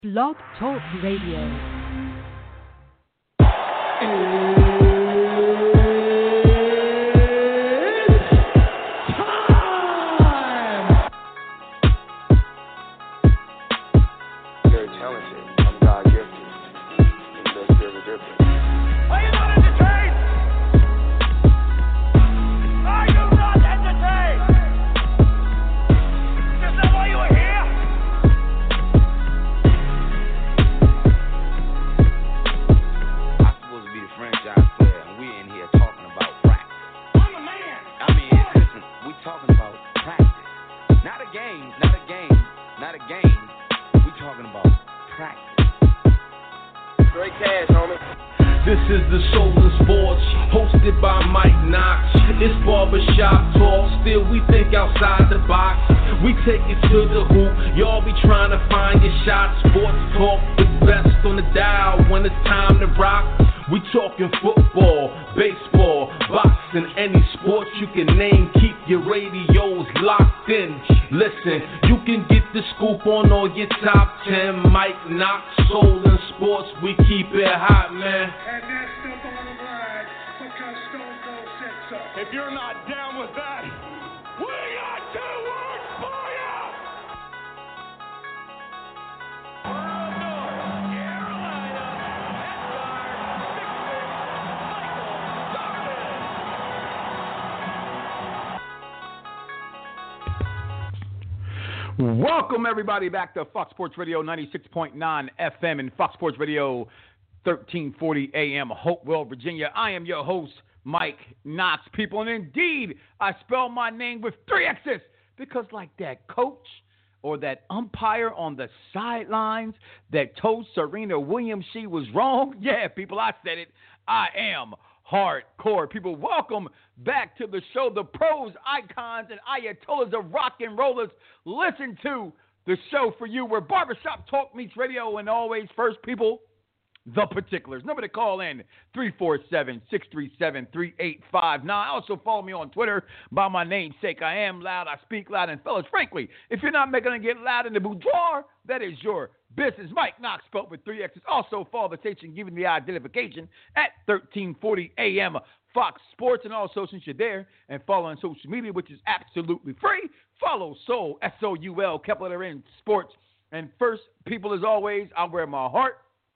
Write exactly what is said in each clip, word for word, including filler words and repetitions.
Blog Talk Radio. Welcome, everybody, back to Fox Sports Radio ninety-six point nine F M and Fox Sports Radio thirteen forty A M, Hopewell, Virginia. I am your host, Mike Knox, people. And indeed, I spell my name with three X's because like that coach or that umpire on the sidelines that told Serena Williams she was wrong. Yeah, people, I said it. I am hardcore. People, welcome back to the show. The pros, icons, and ayatollahs of rock and rollers listen to the show for you where barbershop talk meets radio, and always first, people, the particulars. Number to call in, three four seven, six three seven, three eight five nine. Also follow me on Twitter by my namesake. I am loud, I speak loud, and fellas, frankly, if you're not making it get loud in the boudoir, that is your business. Mike Knox, spelled with three X's. Also follow the station, giving the identification at thirteen forty A M Fox Sports. And also, since you're there and following social media, which is absolutely free, follow Soul, S O U L, capital letter N, Sports. And first, people, as always, I wear my heart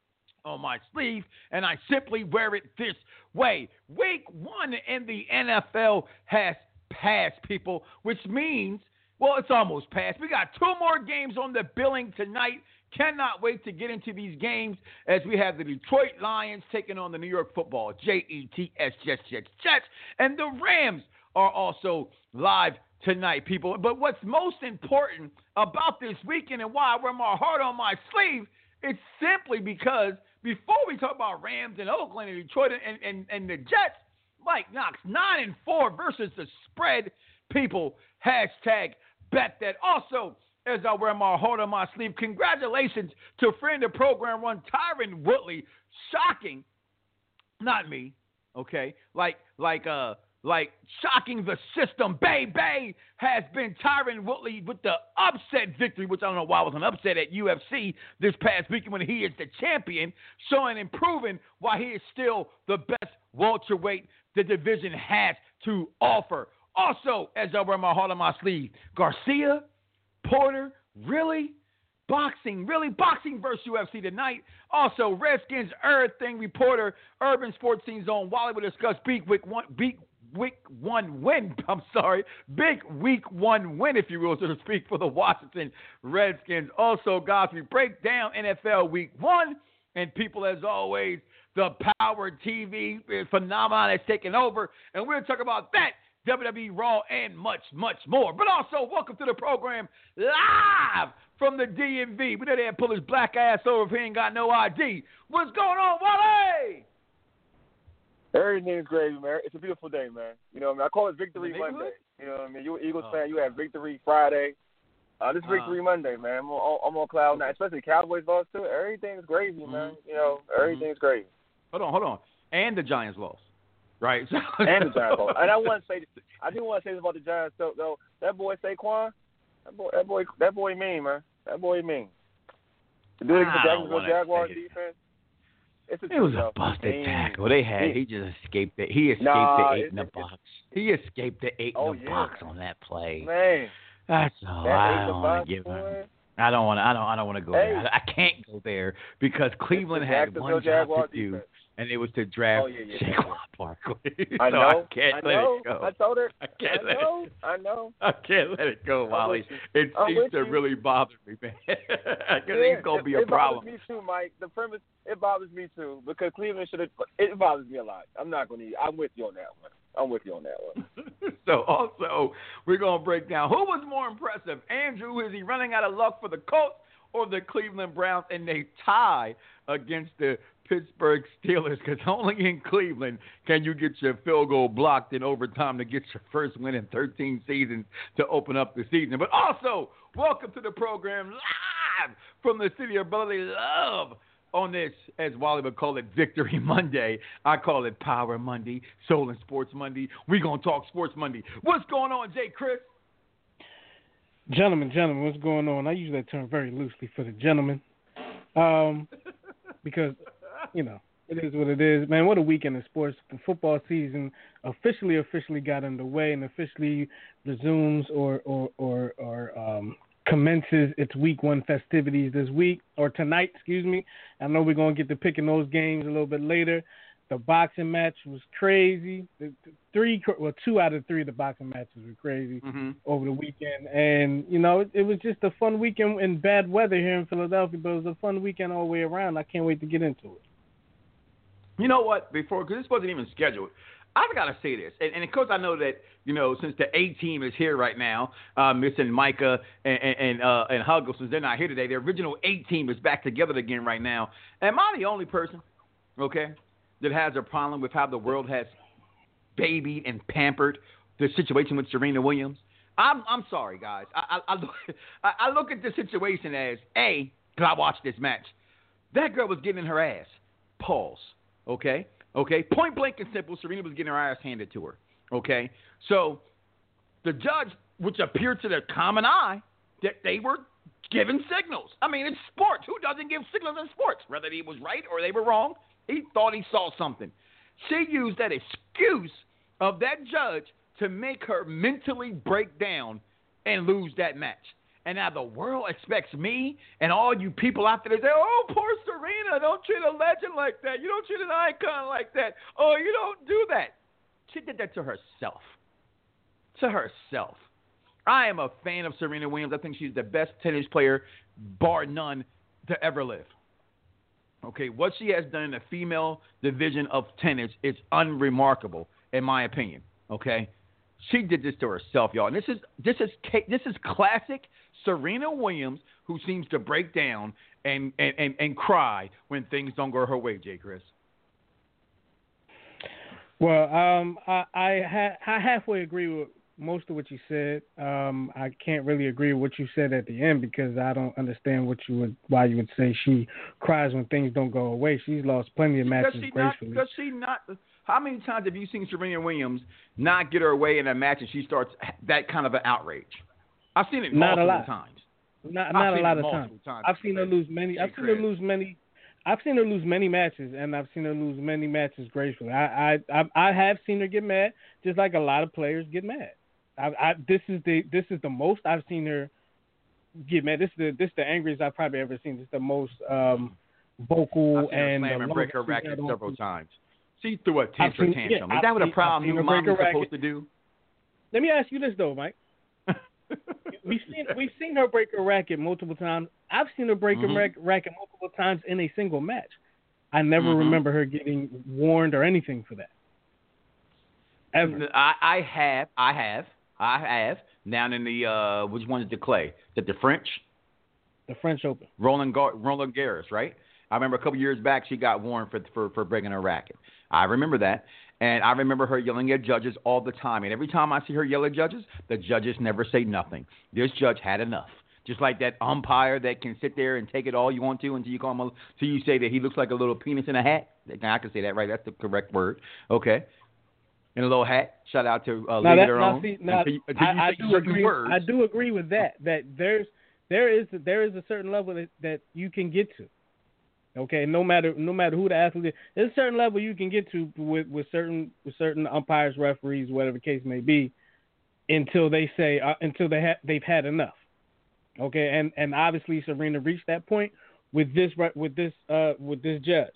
on my sleeve, and I simply wear it this way. Week one in the N F L has passed, people, which means, well, it's almost passed. We got two more games on the billing tonight. Cannot wait to get into these games as we have the Detroit Lions taking on the New York Football, J E T S, Jets, Jets, Jets, and the Rams are also live tonight, people. But what's most important about this weekend and why I wear my heart on my sleeve, it's simply because before we talk about Rams and Oakland and Detroit and, and, and the Jets, Mike Knox, nine and four versus the spread, people, hashtag bet that. Also, as I wear my heart on my sleeve, congratulations to friend of program one, Tyron Woodley. Shocking, not me, okay, like, like, uh, like shocking the system. Bay Bay has been Tyron Woodley with the upset victory, which I don't know why it was an upset at U F C this past weekend when he is the champion, showing and proving why he is still the best welterweight the division has to offer. Also, as I wear my heart on my sleeve, Garcia, Porter, really? Boxing, really? Boxing versus U F C tonight. Also, Redskins everything reporter, Urban Sports Scene Zone. Wally will discuss big week one, big week one win. I'm sorry, big week one win, if you will, so to speak, for the Washington Redskins. Also, guys, we break down N F L week one, and people, as always, the Power T V phenomenon has taken over, and we're going to talk about that, W W E Raw, and much, much more. But also, welcome to the program live from the D M V. We know they had to pull his black ass over if he ain't got no I D. What's going on, Wale? Everything's gravy, man. It's a beautiful day, man. You know what I mean? I call it Victory Monday. You know what I mean? You're an Eagles oh. fan. You have Victory Friday. Uh, this is Victory uh, Monday, man. I'm on, I'm on cloud nine, especially Cowboys lost too. Everything's gravy, mm-hmm. man. You know, everything's mm-hmm. gravy. Hold on, hold on. And the Giants lost. Right. and the Giants lost. And I want to say, I do want to say this about the Giants, though. though that boy Saquon, that boy, that boy, that boy mean, man. That boy mean. The dude against the I don't Jacksonville wanna Jaguars say it. defense. It's a It was a tough busted game. tackle. They had He- he just escaped it. He escaped Nah, the eight it- in the it- box. He escaped the eight Oh, in the yeah. box on that play. Man, That's all. that I eight in the don't want box, to give him. boy. I don't want to. I don't. I don't want to go Hey. there. I, I can't go there because Cleveland It's the had Jacksonville one job Jaguars to do, defense. and it was to draft Oh, yeah, yeah, Saquon yeah. Barkley. I so know. I can't I let know. it go. I told her. I can't I let know. it. I know. I can't let it go, I'm Wally. with you. It I'm seems with to you. really bother me, man. Because Yeah, it's gonna it, be a it problem. bothers me too, Mike. The premise, it bothers me too because Cleveland should have. It bothers me a lot. I'm not going to. I'm with you on that one. I'm with you on that one. So also, we're gonna break down who was more impressive. Andrew, is he running out of luck for the Colts or the Cleveland Browns, and they tie against the Pittsburgh Steelers? Because only in Cleveland can you get your field goal blocked in overtime to get your first win in thirteen seasons to open up the season. But also, welcome to the program live from the city of brotherly love. On this, as Wally would call it, Victory Monday. I call it Power Monday, Soul and Sports Monday. We're going to talk Sports Monday. What's going on, Jay Chris? Gentlemen, gentlemen, what's going on? I use that term very loosely for the gentlemen, um, because, you know, it is what it is. Man, what a weekend in sports. The football season officially, officially got underway and officially resumes or, or, or, or um, commences its week one festivities this week, or tonight, excuse me. I know we're going to get to picking those games a little bit later. The boxing match was crazy. The, the three, well, two out of three of the boxing matches were crazy Mm-hmm. over the weekend. And, you know, it, it was just a fun weekend in bad weather here in Philadelphia, but it was a fun weekend all the way around. I can't wait to get into it. You know what? Before, because this wasn't even scheduled, I've got to say this. And, and of course, I know that, you know, since the A team is here right now, uh, missing Micah and and, uh, and Huggle, since they're not here today, the original A team is back together again right now. Am I the only person, okay, that has a problem with how the world has babied and pampered the situation with Serena Williams? I'm I'm sorry, guys. I I, I, look, I, I look at the situation as, A, because I watched this match. That girl was getting her ass. Pause. Okay? Okay? Point blank and simple, Serena was getting her ass handed to her. Okay? So the judge, which appeared to the common eye, that they were giving signals. I mean, it's sports. Who doesn't give signals in sports? Whether he was right or they were wrong, he thought he saw something. She used that excuse of that judge to make her mentally break down and lose that match. And now the world expects me and all you people out there to say, oh, poor Serena, don't treat a legend like that. You don't treat an icon like that. Oh, you don't do that. She did that to herself. To herself. I am a fan of Serena Williams. I think she's the best tennis player, bar none, to ever live. Okay, what she has done in the female division of tennis is unremarkable, in my opinion. Okay, she did this to herself, y'all. And this is this is this is classic Serena Williams, who seems to break down and and, and, and cry when things don't go her way. Jay Chris. Well, um, I I, ha- I halfway agree with most of what you said. Um, I can't really agree with what you said at the end because I don't understand what you would why you would say she cries when things don't go away. She's lost plenty of matches does she gracefully. Not, does she not? How many times have you seen Serena Williams not get her way in a match and she starts that kind of an outrage? I've seen it not multiple a lot. times. Not I've not a seen lot it of times. times. I've seen her lose many. I've seen her lose many. I've seen her lose many matches, and I've seen her lose many matches gracefully. I I I, I have seen her get mad, just like a lot of players get mad. I, I this is the this is the most I've seen her get mad. This is the this is the angriest I've probably ever seen. This is the most um, vocal I've seen her and slam and break her longest she's racket had several on- times. She threw a temper seen- tantrum. yeah, Is that what I've a proud seen- new I've seen her mom break is a racket. supposed to do? Let me ask you this though, Mike. we've seen we've seen her break a racket multiple times. I've seen her break Mm-hmm. a rack, racket multiple times in a single match. I never Mm-hmm. remember her getting warned or anything for that. Ever. I, I have, I have, I have. Down in the uh, which one is the clay? Is it the French? The French Open. Roland Gar- Roland Garros, right? I remember a couple years back she got warned for for for breaking her racket. I remember that. And I remember her yelling at judges all the time. And every time I see her yell at judges, the judges never say nothing. This judge had enough. Just like that umpire that can sit there and take it all you want to until you call him, a, until you say that he looks like a little penis in a hat. I can say that, right? That's the correct word. Okay. In a little hat. Shout out to uh, Now Leave that, It now Alone. see, now, until you, until you I, I say do certain agree. words. I do agree with that. That there's there is there is a certain level that, that you can get to. Okay, no matter no matter who the athlete is, there's a certain level you can get to with, with certain with certain umpires, referees, whatever the case may be, until they say uh, until they ha- they've had enough. Okay, and, and obviously Serena reached that point with this with this uh, with this judge.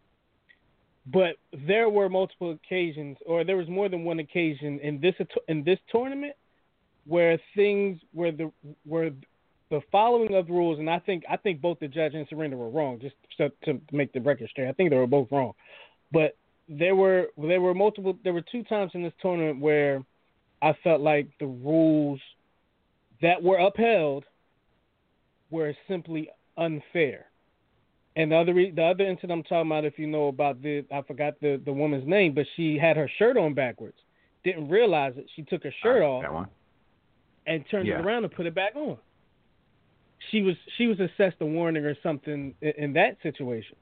But there were multiple occasions, or there was more than one occasion in this in this tournament where things where the where the following of the rules, and I think I think both the judge and Serena were wrong. Just to, to make the record straight, I think they were both wrong. But there were there were multiple there were two times in this tournament where I felt like the rules that were upheld were simply unfair. And the other the other incident I'm talking about, if you know about the I forgot the, the woman's name, but she had her shirt on backwards. Didn't realize it. She took her shirt uh, off that one. and turned yeah. it around and put it back on. She was she was assessed a warning or something in, in that situation.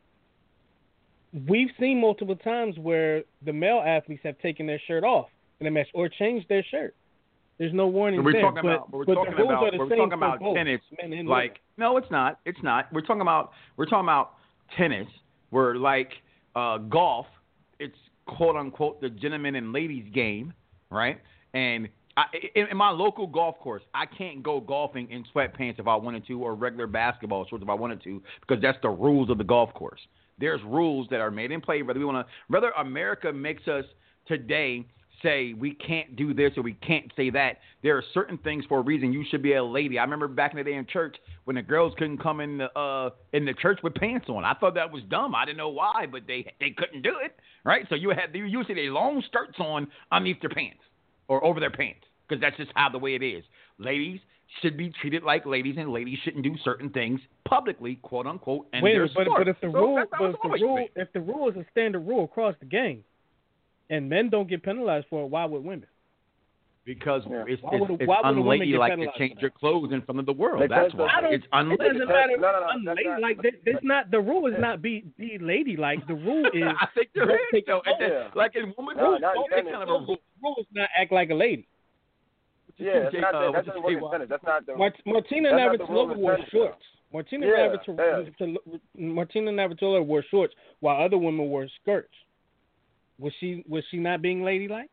We've seen multiple times where the male athletes have taken their shirt off in a match or changed their shirt. There's no warning we're there. Talking but, about, we're but talking the rules about are the we're same talking for about both, tennis. Men and like women. no, it's not. It's not. We're talking about we're talking about tennis. Where like uh, golf, it's quote unquote the gentleman and ladies game, right? And I, in, in my local golf course, I can't go golfing in sweatpants if I wanted to, or regular basketball shorts if I wanted to, because that's the rules of the golf course. There's rules that are made in play. Whether we want to, whether America makes us today say we can't do this or we can't say that, there are certain things for a reason. You should be a lady. I remember back in the day in church when the girls couldn't come in the uh, in the church with pants on. I thought that was dumb. I didn't know why, but they they couldn't do it, right? So you had you usually they long skirts on underneath their pants or over their pants, because that's just how the way it is. Ladies should be treated like ladies, and ladies shouldn't do certain things publicly, quote unquote. And Wait, their but, sport. but if the so rule, that's how but it's if the always rule, been. if the rule is a standard rule across the game, and men don't get penalized for it, why would women? Because Yeah. it's, Why it's, would- it's why would a woman get unladylike to penalized change for your clothes in front of the world. Because That's why. I don't- It's It unladylike. doesn't matter. No, no, no, unlady- that's not- like this, this not the rule is not be be ladylike. The rule is I think there don't is, take though. your And Yeah. that- Like in women's No, rules, not don't in they kind of a tennis. rule. the rule is not act like a lady. Yeah, that's Jake, not uh, that. what That you doesn't say, work in Walt? tennis. That's not the. Mart- Martina That's not the rule Navratilova in wore tennis, shorts. Martina Yeah, Navratilova, Martina Navratilova wore shorts while other women wore skirts. Was she was she not being ladylike?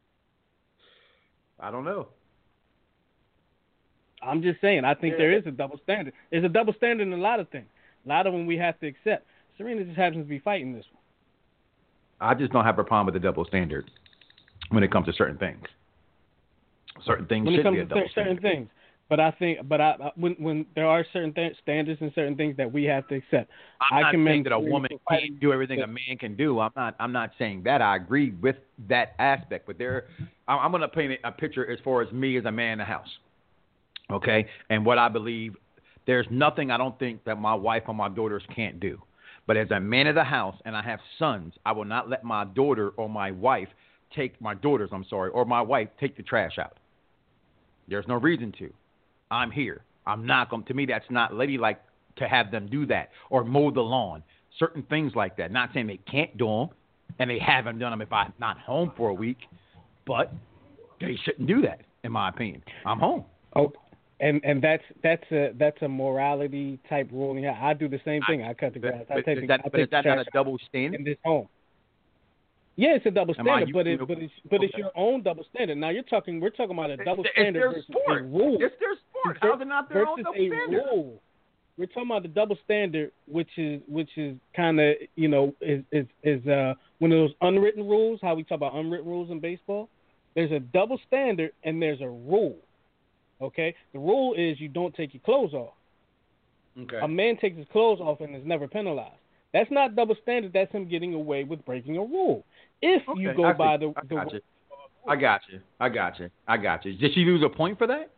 I don't know. I'm just saying. I think Yeah. there is a double standard. There's a double standard in a lot of things. A lot of them we have to accept. Serena just happens to be fighting this one. I just don't have a problem with the double standard when it comes to certain things. Certain things When it should comes be a to double certain standard. things, but I think, but I, I when when there are certain th- standards and certain things that we have to accept. I'm I not commend saying that a Serena woman for fighting. can't do everything a man can do. I'm not. I'm not saying that. I agree with that aspect. But there, I'm, I'm going to paint a picture as far as me as a man in the house. Okay, and what I believe, there's nothing I don't think that my wife or my daughters can't do. But as a man of the house, and I have sons, I will not let my daughter or my wife take my daughters. I'm sorry, or my wife take the trash out. There's no reason to. I'm here. I'm not going to. To me, that's not ladylike to have them do that or mow the lawn. Certain things like that. Not saying they can't do them, and they haven't done them if I'm not home for a week, but they shouldn't do that, in my opinion. I'm home. Oh, and and that's that's a that's a morality type ruling. Yeah, I do the same thing. I cut the grass. I But, take is the, that, I but is take the that not a trash double out standard? in this home. Yeah, it's a double Am I standard, but it using the- but it's but it's Okay. your own double standard. Now you're talking. We're talking about a double It's standard their versus sport. a rule. It's their sport. Ver- How's it not their own versus double a standard? rule. We're talking about the double standard, which is which is kind of you know is is is uh one of those unwritten rules. How we talk about unwritten rules in baseball. There's a double standard and there's a rule. Okay, the rule is you don't take your clothes off. Okay. A man takes his clothes off and is never penalized. That's not double standard. That's him getting away with breaking a rule. If Okay, you go I by see. the, I the got you. I got you. I got you. I got you. Did she lose a point for that?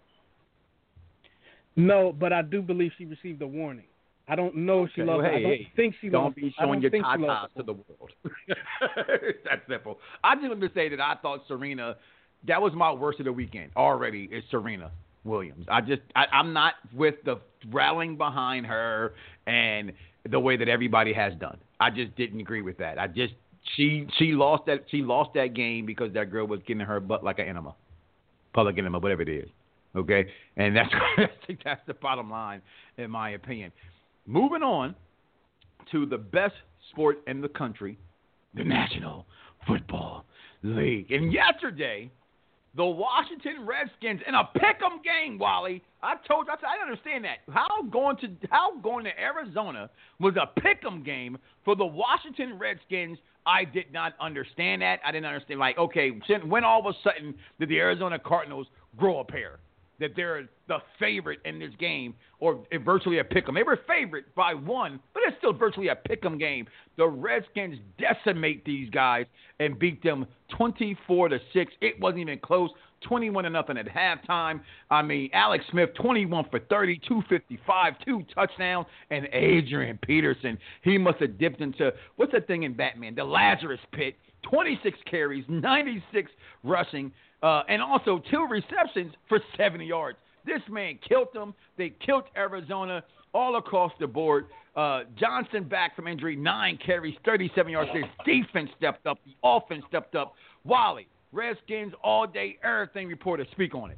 no, but I do believe she received a warning. I don't know if she Okay, lost. well, I hey, don't hey, think she Don't lost. be I don't showing your think she tatas lost to the world. That's simple. I just wanted to say that I thought Serena, that was my worst of the weekend already, is Serena Williams. I just, I, I'm not with the rallying behind her and the way that everybody has done. I just didn't agree with that. I just, she she lost that she lost that game because that girl was getting her butt like an enema, public enema, whatever it is. Okay, and that's I think that's the bottom line, in my opinion. Moving on to the best sport in the country, the National Football League. And yesterday, the Washington Redskins in a pick'em game, Wally. I told you, I, said, I didn't understand that. How going to how going to Arizona was a pick'em game for the Washington Redskins? I did not understand that. I didn't understand. Like, okay, when all of a sudden did the Arizona Cardinals grow a pair? That they're the favorite in this game, or virtually a pick'em. They were favorite by one, but it's still virtually a pick'em game. The Redskins decimate these guys and beat them twenty-four to six. It wasn't even close. twenty-one to nothing at halftime. I mean, Alex Smith, twenty-one for thirty, two fifty-five, two touchdowns, and Adrian Peterson, he must have dipped into, what's that thing in Batman? The Lazarus Pit. twenty-six carries, ninety-six rushing, uh, and also two receptions for seventy yards. This man killed them. They killed Arizona all across the board. Uh, Johnson back from injury, nine carries, thirty-seven yards. Their defense stepped up. The offense stepped up. Wally, Redskins all day, everything reporter. Speak on it.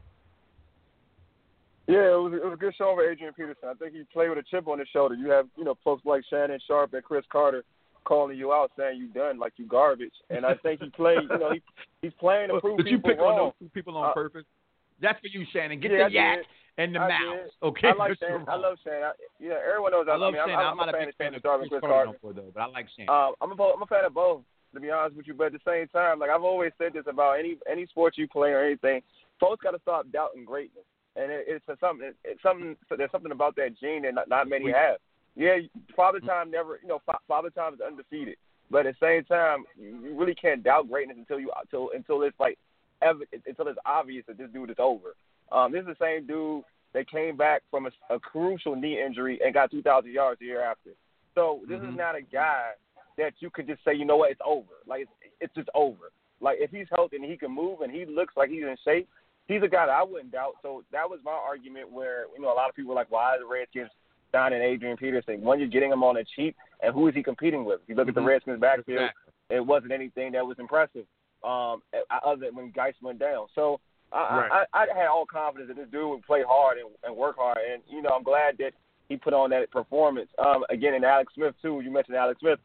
Yeah, it was, it was a good show for Adrian Peterson. I think he played with a chip on his shoulder. You have, you know, folks like Shannon Sharp and Chris Carter calling you out, saying you done, like you garbage. And I think he played, you know, he, he's playing to prove Did you people pick wrong. on those people on uh, purpose? That's for you, Shannon. Get yeah, the yak and the I mouse. did. Okay, I like Shannon. I love Shannon. I, yeah, everyone knows. I, I love I mean, Shannon. I'm, I'm, I'm not a fan a big of fan of Sharp Chris Chris Carter, Carter. though, but I like Shannon. Uh, I'm, a, I'm a fan of both, to be honest with you. But at the same time, like I've always said this about any any sport you play or anything, folks got to stop doubting greatness. And it, it's a, something. It, it's something. There's something about that gene that not, not many have. Yeah, Father Time never. You know, Father Time is undefeated. But at the same time, you really can't doubt greatness until you until until it's like ever, until it's obvious that this dude is over. Um, this is the same dude that came back from a, a crucial knee injury and got two thousand yards the year after. So this mm-hmm. is not a guy that you can just say, you know what, it's over. Like it's, it's just over. Like if he's healthy and he can move and he looks like he's in shape, he's a guy that I wouldn't doubt. So that was my argument where, you know, a lot of people were like, why are the Redskins signing Adrian Peterson? One, you're getting him on a cheap, and who is he competing with? If you look mm-hmm. at the Redskins backfield, exactly. It wasn't anything that was impressive um, other than when Geis went down. So I, right. I, I had all confidence that this dude would play hard and, and work hard. And, you know, I'm glad that he put on that performance. Um, again, in Alex Smith, too, you mentioned Alex Smith.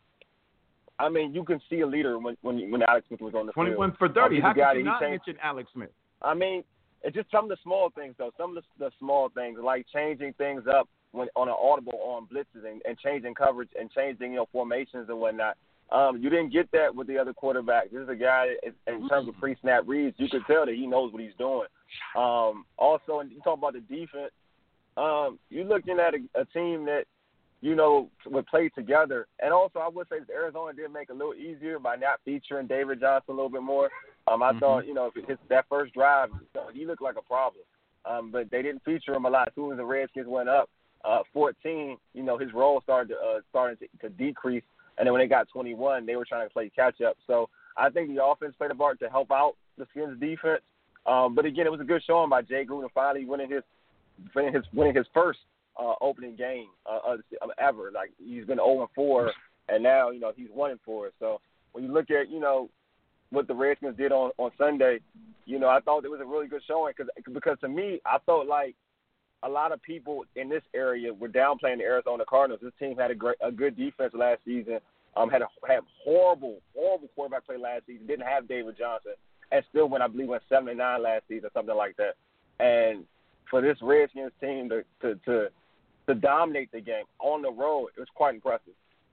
I mean, you can see a leader when when, when Alex Smith was on the field. twenty-one for thirty. Um, How could you not mention Alex Smith? I mean, it's just some of the small things, though. Some of the, the small things, like changing things up when on an audible on blitzes and, and changing coverage and changing, you know, formations and whatnot. Um, you didn't get that with the other quarterback. This is a guy, that, in terms of pre-snap reads, you could tell that he knows what he's doing. Um, also, and you talk about the defense, um, you're looking at a, a team that, you know, would play together. And also, I would say that Arizona did make it a little easier by not featuring David Johnson a little bit more. Um, I mm-hmm. thought, you know, if his, that first drive, he looked like a problem. Um, but they didn't feature him a lot. As soon as the Redskins went up uh, fourteen, you know, his role started to, uh, started to, to decrease. And then when they got twenty-one, they were trying to play catch-up. So I think the offense played a part to help out the Skins' defense. Um, but, again, it was a good showing by Jay Gruden finally winning his winning his, winning his first uh, opening game uh, uh, ever. Like, he's been oh and four, and now, you know, he's one and four. So when you look at, you know, what the Redskins did on, on Sunday, you know, I thought it was a really good showing cause, because, to me, I felt like a lot of people in this area were downplaying the Arizona Cardinals. This team had a great, a good defense last season, um, had a had horrible, horrible quarterback play last season, didn't have David Johnson, and still went, I believe, went seven and nine last season, something like that. And for this Redskins team to, to, to, to dominate the game on the road, it was quite impressive.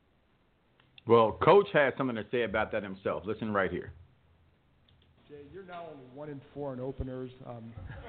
Well, Coach had something to say about that himself. Listen right here. Jay, you're now only one in four in openers. Um,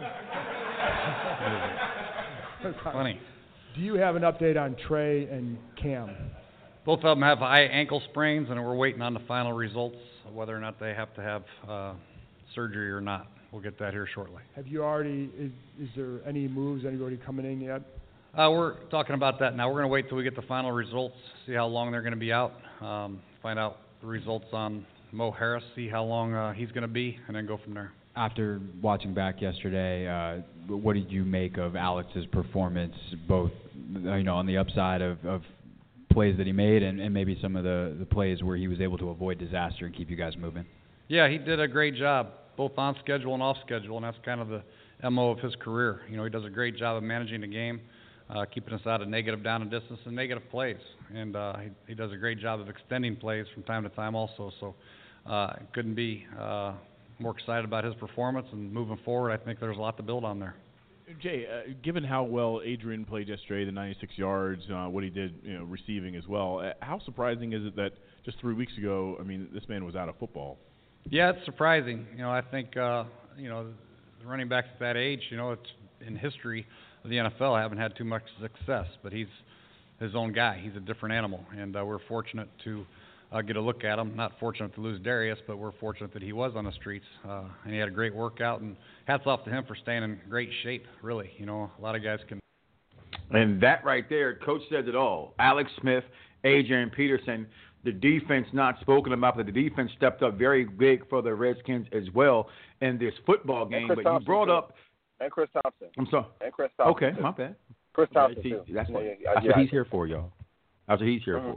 Funny. Do you have an update on Trey and Cam? Both of them have high ankle sprains, and we're waiting on the final results, whether or not they have to have uh, surgery or not. We'll get that here shortly. Have you already, is, is there any moves, anybody coming in yet? Uh, we're talking about that now. We're going to wait till we get the final results, see how long they're going to be out, um, find out the results on Mo Harris, see how long uh, he's going to be, and then go from there. After watching back yesterday, uh, what did you make of Alex's performance, both you know on the upside of, of plays that he made and, and maybe some of the, the plays where he was able to avoid disaster and keep you guys moving? Yeah, he did a great job, both on schedule and off schedule, and that's kind of the M O of his career. You know, he does a great job of managing the game, uh, keeping us out of negative down and distance and negative plays. And uh, he, he does a great job of extending plays from time to time also. So uh, couldn't be uh, more excited about his performance, and moving forward, I think there's a lot to build on there. Jay, uh, given how well Adrian played yesterday, the ninety-six yards, uh, what he did, you know, receiving as well, uh, how surprising is it that just three weeks ago, I mean, this man was out of football? Yeah, it's surprising. You know, I think, uh, you know, the running backs at that age, you know, it's in history of the N F L, haven't had too much success, but he's his own guy. He's a different animal, and uh, we're fortunate to uh, get a look at him. Not fortunate to lose Darius, but we're fortunate that he was on the streets, uh, and he had a great workout, and hats off to him for staying in great shape, really. You know, a lot of guys can. And that right there, Coach says it all. Alex Smith, Adrian Peterson, the defense not spoken about, but the defense stepped up very big for the Redskins as well in this football game. But Thompson, you brought too. up. And Chris Thompson. I'm sorry. And Chris Thompson. Okay, too. my bad. Chris Thompson, yeah, too. That's what, yeah, yeah, that's yeah, what he's yeah. here for, y'all. That's what he's here Mm-hmm. for.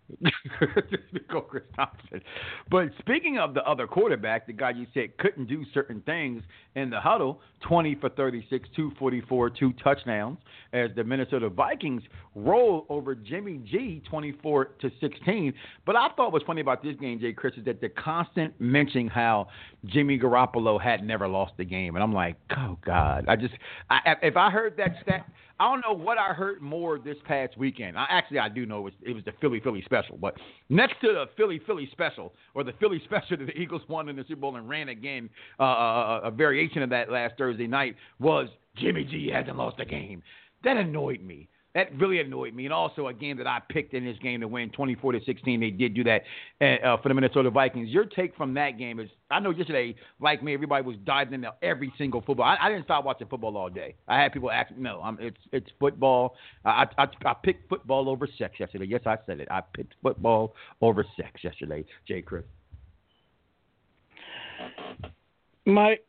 Go Chris Thompson. But speaking of the other quarterback, the guy you said couldn't do certain things in the huddle, twenty for thirty-six, two forty-four, two touchdowns, as the Minnesota Vikings roll over Jimmy G, twenty-four to sixteen. But I thought was funny about this game, Jay Chris, is that the constant mentioning how Jimmy Garoppolo had never lost the game, and I'm like, oh God, I just, I, if I heard that stat. I don't know what I heard more this past weekend. I, actually, I do know it was, it was the Philly Philly special. But next to the Philly Philly special, or the Philly special that the Eagles won in the Super Bowl and ran again, uh, a, a variation of that last Thursday night, was Jimmy G hasn't lost a game. That annoyed me. That really annoyed me. And also a game that I picked in this game to win twenty-four to sixteen. They did do that uh, for the Minnesota Vikings. Your take from that game is, I know yesterday, like me, everybody was diving into every single football. I, I didn't stop watching football all day. I had people ask me, no, I'm, it's it's football. I, I, I picked football over sex yesterday. Yes, I said it. I picked football over sex yesterday, Jay Chris. Mike.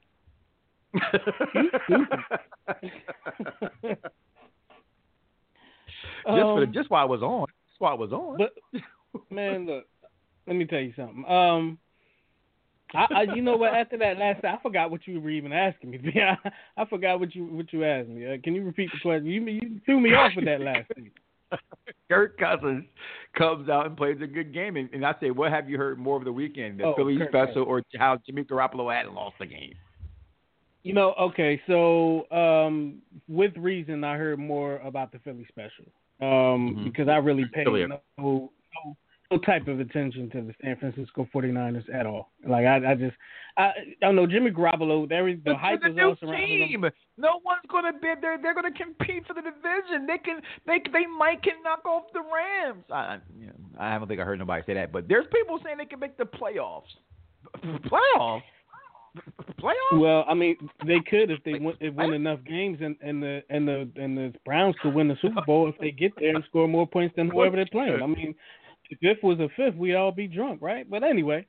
Just, for the, Um, just while I was on. Just while I was on. But man, look, let me tell you something. Um, I, I you know what? After that last, I forgot what you were even asking me. I, I forgot what you what you asked me. Uh, can you repeat the question? You you threw me off with that last thing. Kirk Cousins comes out and plays a good game, and, and I say, what have you heard more of the weekend, the Oh, Philly Kirk special, or how Jimmy Garoppolo hadn't lost the game? You know, okay, so um, with reason, I heard more about the Philly special um, Mm-hmm. because I really paid Philly. no, no no type of attention to the San Francisco forty-niners at all. Like I, I just, I, I don't know, Jimmy Garoppolo. There is the It's hype a is new all surrounding team. him. No one's going to bid. They're they're going to compete for the division. They can they they might can knock off the Rams. I I, you know, I don't think I heard nobody say that, but there's people saying they can make the playoffs. Playoffs. Playoffs? Well, I mean, they could if they win, if win enough games, and, and the and the and the Browns could win the Super Bowl if they get there and score more points than whoever they're playing. I mean, if fifth was a fifth, we'd all be drunk, right? But anyway,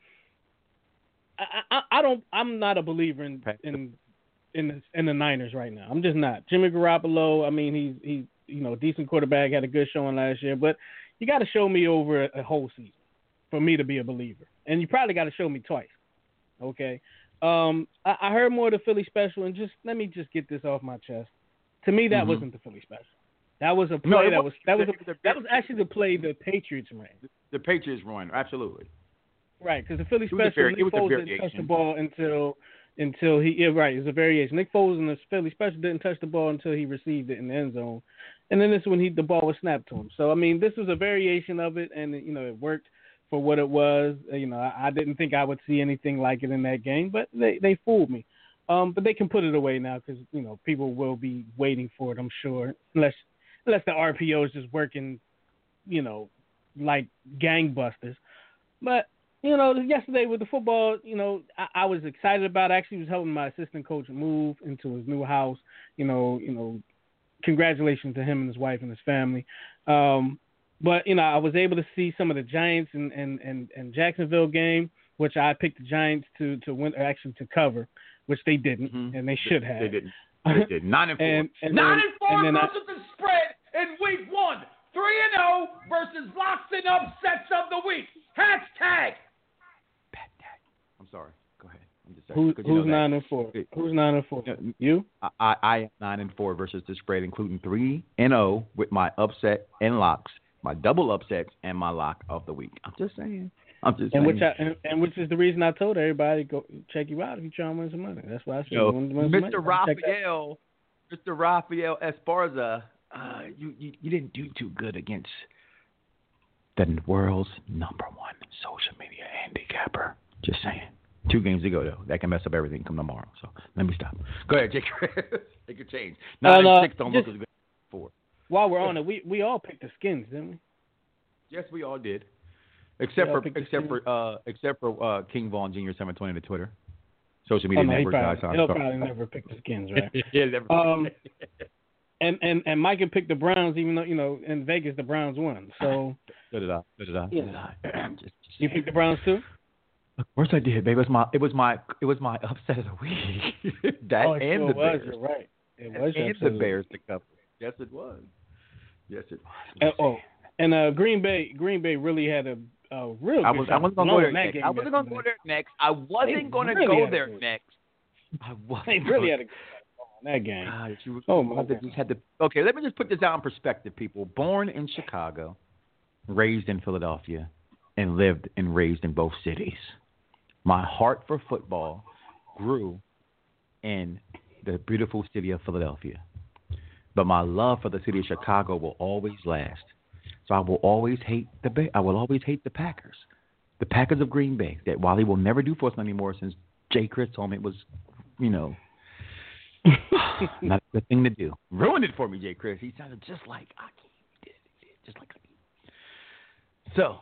I I, I don't. I'm not a believer in in in the, in the Niners right now. I'm just not. Jimmy Garoppolo. I mean, he's he's you know a decent quarterback, had a good showing last year, but you got to show me over a, a whole season for me to be a believer, and you probably got to show me twice. Okay. Um, I, I heard more of the Philly special, and just let me just get this off my chest. To me, that Mm-hmm. wasn't the Philly special. That was a play No, it that was that was wasn't. a, that was actually the play the Patriots ran. The Patriots run, absolutely. Right, because the Philly It was a special, vari- it Nick was a Foles didn't touch variation. the ball until until he yeah right, it's a variation. Nick Foles in the Philly special didn't touch the ball until he received it in the end zone, and then this is when he the ball was snapped to him. So I mean, this was a variation of it, and you know it worked for what it was. You know, I, I didn't think I would see anything like it in that game, but they, they fooled me. Um, but they can put it away now because, you know, people will be waiting for it, I'm sure, unless unless the R P O is just working, you know, like gangbusters. But, you know, yesterday with the football, you know, I, I was excited about it. I actually was helping my assistant coach move into his new house. You know, you know, congratulations to him and his wife and his family. Um But, you know, I was able to see some of the Giants and, and, and, and Jacksonville game, which I picked the Giants to, to win, actually to cover, which they didn't, Mm-hmm. and they should have. They didn't. They did. Nine and four. and, and Nine then, and four and then versus I, the spread in week one. Three and zero versus locks and upsets of the week. Hashtag. Bad day. I'm sorry. Go ahead. I'm just Who, you know who's nine and four? Who's nine and four? You? I, I, I am nine and four versus the spread, including three and zero with my upset and locks, my double upsets and my lock of the week. I'm just saying. I'm just and saying. which I, and, and which is the reason I told everybody go check you out if you try and win some money. That's why I said Yo, you want to win some Mister money. Raphael, Mister Raphael Esparza, uh, you, you you didn't do too good against the world's number one social media handicapper. Just saying. Two games to go, though. That can mess up everything come tomorrow. So let me stop. Go ahead, Jake. Take your change. Nine uh, and six don't just, look as good as four. While we're on it, we, we all picked the Skins, didn't we? Yes, we all did. Except we for except for uh except for uh, King Vaughn Junior seven twenty to Twitter. Social media oh, no, network he guys. probably, he'll probably never pick the Skins, right? yeah, never. Um, and, and, and Mike had picked the Browns, even though, you know, in Vegas, the Browns won. So, so did I. So did I. Yeah. So did I. just, just you picked the Browns, too? Of course I did, baby. It was my it was my it was my upset of the week. that oh, it and sure the was, Bears. You're right. It was and upset the Bears to cover. Yes, it was. Yes, it was. And, oh, and uh, Green Bay Green Bay really had a, a real. I good was shot I wasn't gonna go there blowing that next. game I wasn't gonna yesterday. go there next. I wasn't gonna really go had there a good- next. I wasn't. They really had a good shot on that game. God, you, Oh, my had to, just had to. Okay, let me just put this out in perspective, people. Born in Chicago, raised in Philadelphia, and lived and raised in both cities. My heart for football grew in the beautiful city of Philadelphia. But my love for the city of Chicago will always last. So I will always hate the Bay. I will always hate the Packers. The Packers of Green Bay, that Wally will never do for us anymore since Jay Chris told me it was, you know, not a good thing to do. Ruined it for me, Jay Chris. He sounded just like Aki. He did, he did, just like Aki. So,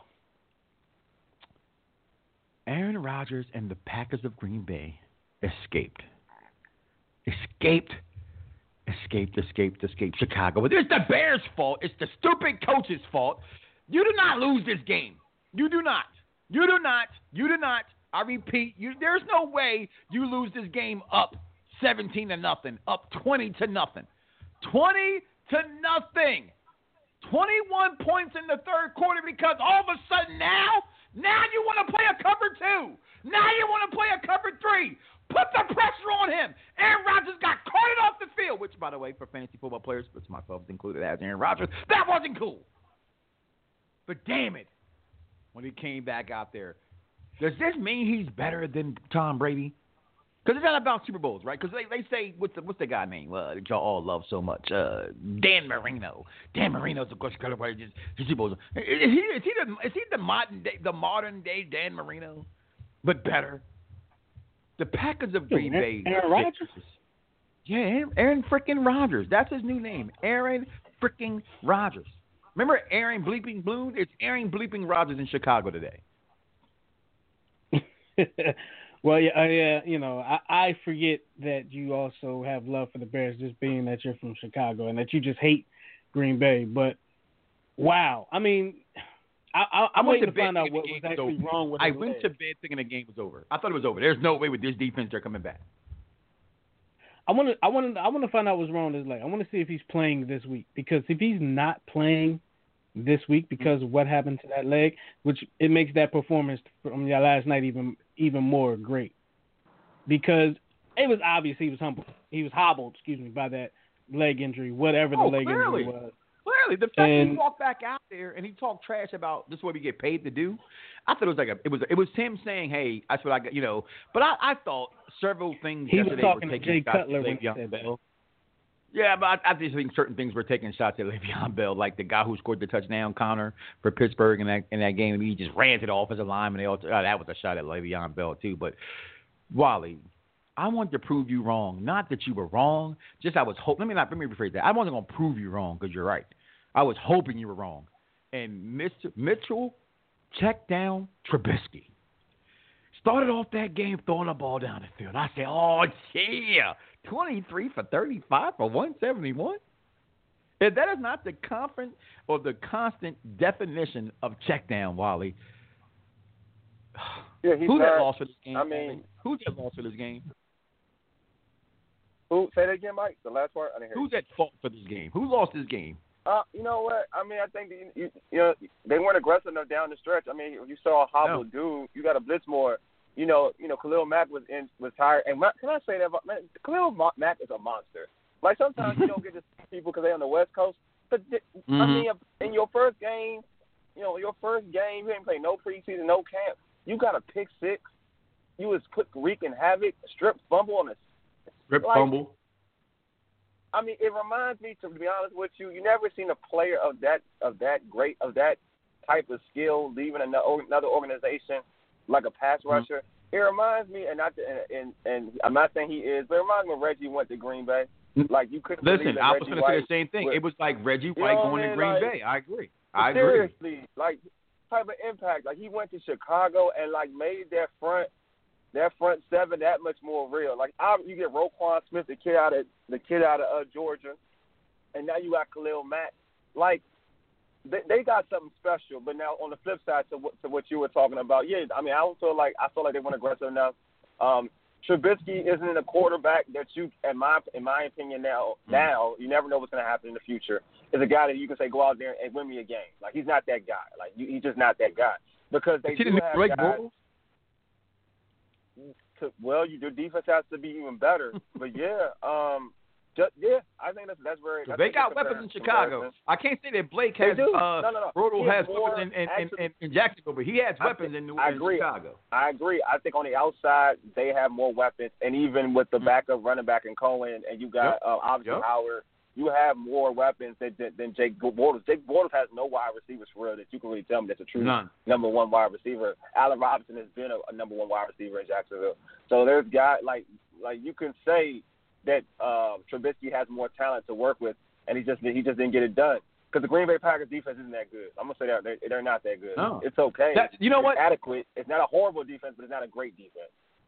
Aaron Rodgers and the Packers of Green Bay escaped. Escaped. Escaped, escaped, escaped Chicago. But it's the Bears' fault. It's the stupid coach's fault. You do not lose this game. You do not. You do not. You do not. I repeat, you, there's no way you lose this game up seventeen to nothing, up twenty to nothing. twenty to nothing. twenty-one points in the third quarter because all of a sudden now, now you want to play a cover two. Now you want to play a cover three. Put the pressure on him. Aaron Rodgers got carted off the field, which, by the way, for fantasy football players, which myself included as Aaron Rodgers, that wasn't cool. But damn it, when he came back out there, does this mean he's better than Tom Brady? Because it's not about Super Bowls, right? Because they, they say, what's the, what's the guy name uh, that y'all all love so much? Uh, Dan Marino. Dan Marino's the coach of the Super Bowls. Is he, is he, the, is he the, modern day, the modern day Dan Marino, but better? The Packers of Green Yo, Bay. Aaron Rodgers? Yeah, Aaron, Aaron freaking Rodgers. That's his new name. Aaron freaking Rodgers. Remember Aaron Bleeping Bloom? It's Aaron Bleeping Rodgers in Chicago today. Well, yeah, uh, yeah, you know, I, I forget that you also have love for the Bears, just being that you're from Chicago and that you just hate Green Bay. But wow, I mean, I, I, I'm waiting to find out what was actually wrong with. I his went leg. to bed thinking the game was over. I thought it was over. There's no way with this defense they're coming back. I want to, I want to, I want to find out what's wrong with his leg. I want to see if he's playing this week, because if he's not playing this week because of what happened to that leg, which it makes that performance from your last night even even more great, because it was obvious he was humbled. He was hobbled, excuse me, by that leg injury, whatever the oh, leg clearly. injury was. Clearly, the fact And- that he walked back out there and he talked trash about this is what we get paid to do, I thought it was like a it was it was him saying, "Hey, that's what I got," you know. But I, I thought several things He was yesterday talking were to taking Jay shots Cutler at when he Le'Veon said Bell. Yeah, but I, I just think certain things were taking shots at Le'Veon Bell, like the guy who scored the touchdown counter for Pittsburgh in that in that game. He just ran to the offensive line, and they all, oh, that was a shot at Le'Veon Bell too. But Wally, I wanted to prove you wrong. Not that you were wrong. Just I was hoping. Let me not let me rephrase that. I wasn't going to prove you wrong because you're right. I was hoping you were wrong. And Mister Mitchell checked down Trubisky. Started off that game throwing the ball down the field. I said, oh, yeah, twenty-three for thirty-five for one seventy-one. If that is not the confident or the constant definition of check down, Wally, Yeah, he's who's not, that loss for this game? I mean, who's that loss for this game? who? Say that again, Mike. The last part. I didn't hear. Who's at fault for this game? Who lost this game? Uh, you know what? I mean, I think the, you, you know they weren't aggressive enough down the stretch. I mean, if you saw a hobbled dude, you got to blitz more. you know, you know, Khalil Mack was in was tired. And can I say that? About, man, Khalil Mack is a monster. Like sometimes you don't get to see people because they're on the West Coast. But mm-hmm. I mean, in your first game, you know, your first game, you didn't play no preseason, no camp. You got a pick six. You was put wreaking havoc, strip fumble on a strip like, fumble. I mean, it reminds me, to be honest with you, you never seen a player of that of that great of that type of skill leaving another organization like a pass rusher. Mm-hmm. It reminds me, and not and, and and I'm not saying he is, but it reminds me when Reggie went to Green Bay. Like you couldn't listen. I was going to say the same thing. Was, it was like Reggie White going I mean? to Green like, Bay. I agree. I seriously, agree. Seriously, like type of impact. Like he went to Chicago and like made that front. That front seven that much more real. Like I, you get Roquan Smith, the kid out of the kid out of uh, Georgia, and now you got Khalil Mack. Like they, they got something special. But now on the flip side to what, to what you were talking about, yeah, I mean I don't feel like I feel like they weren't aggressive enough. Um, Trubisky isn't a quarterback that you, in my in my opinion now, mm-hmm. now you never know what's going to happen in the future. Is a guy that you can say go out there and win me a game. Like he's not that guy. Like you, he's just not that guy because they do have Blake guys. Bortles? To, well, you, your defense has to be even better. But yeah, um, just, yeah, I think that's that's very. So they got weapons in Chicago. I can't say that Blake has. They do. Uh, no, no, no. Bortles has more, weapons in, in, actually, in, in Jacksonville, but he has weapons I, in, New, I in agree. Chicago. I agree. I think on the outside they have more weapons, and even with the mm-hmm. backup running back in Cohen, and you got yep. uh, obviously yep. Howard. You have more weapons than, than, than Jake Bortles. Jake Bortles has no wide receivers for real that you can really tell me that's a true None. number one wide receiver. Allen Robinson has been a, a number one wide receiver in Jacksonville. So there's guys like like you can say that uh, Trubisky has more talent to work with, and he just he just didn't get it done because the Green Bay Packers defense isn't that good. I'm gonna say that they're, they're not that good. No. It's okay. That, you know it's what? Adequate. It's not a horrible defense, but it's not a great defense.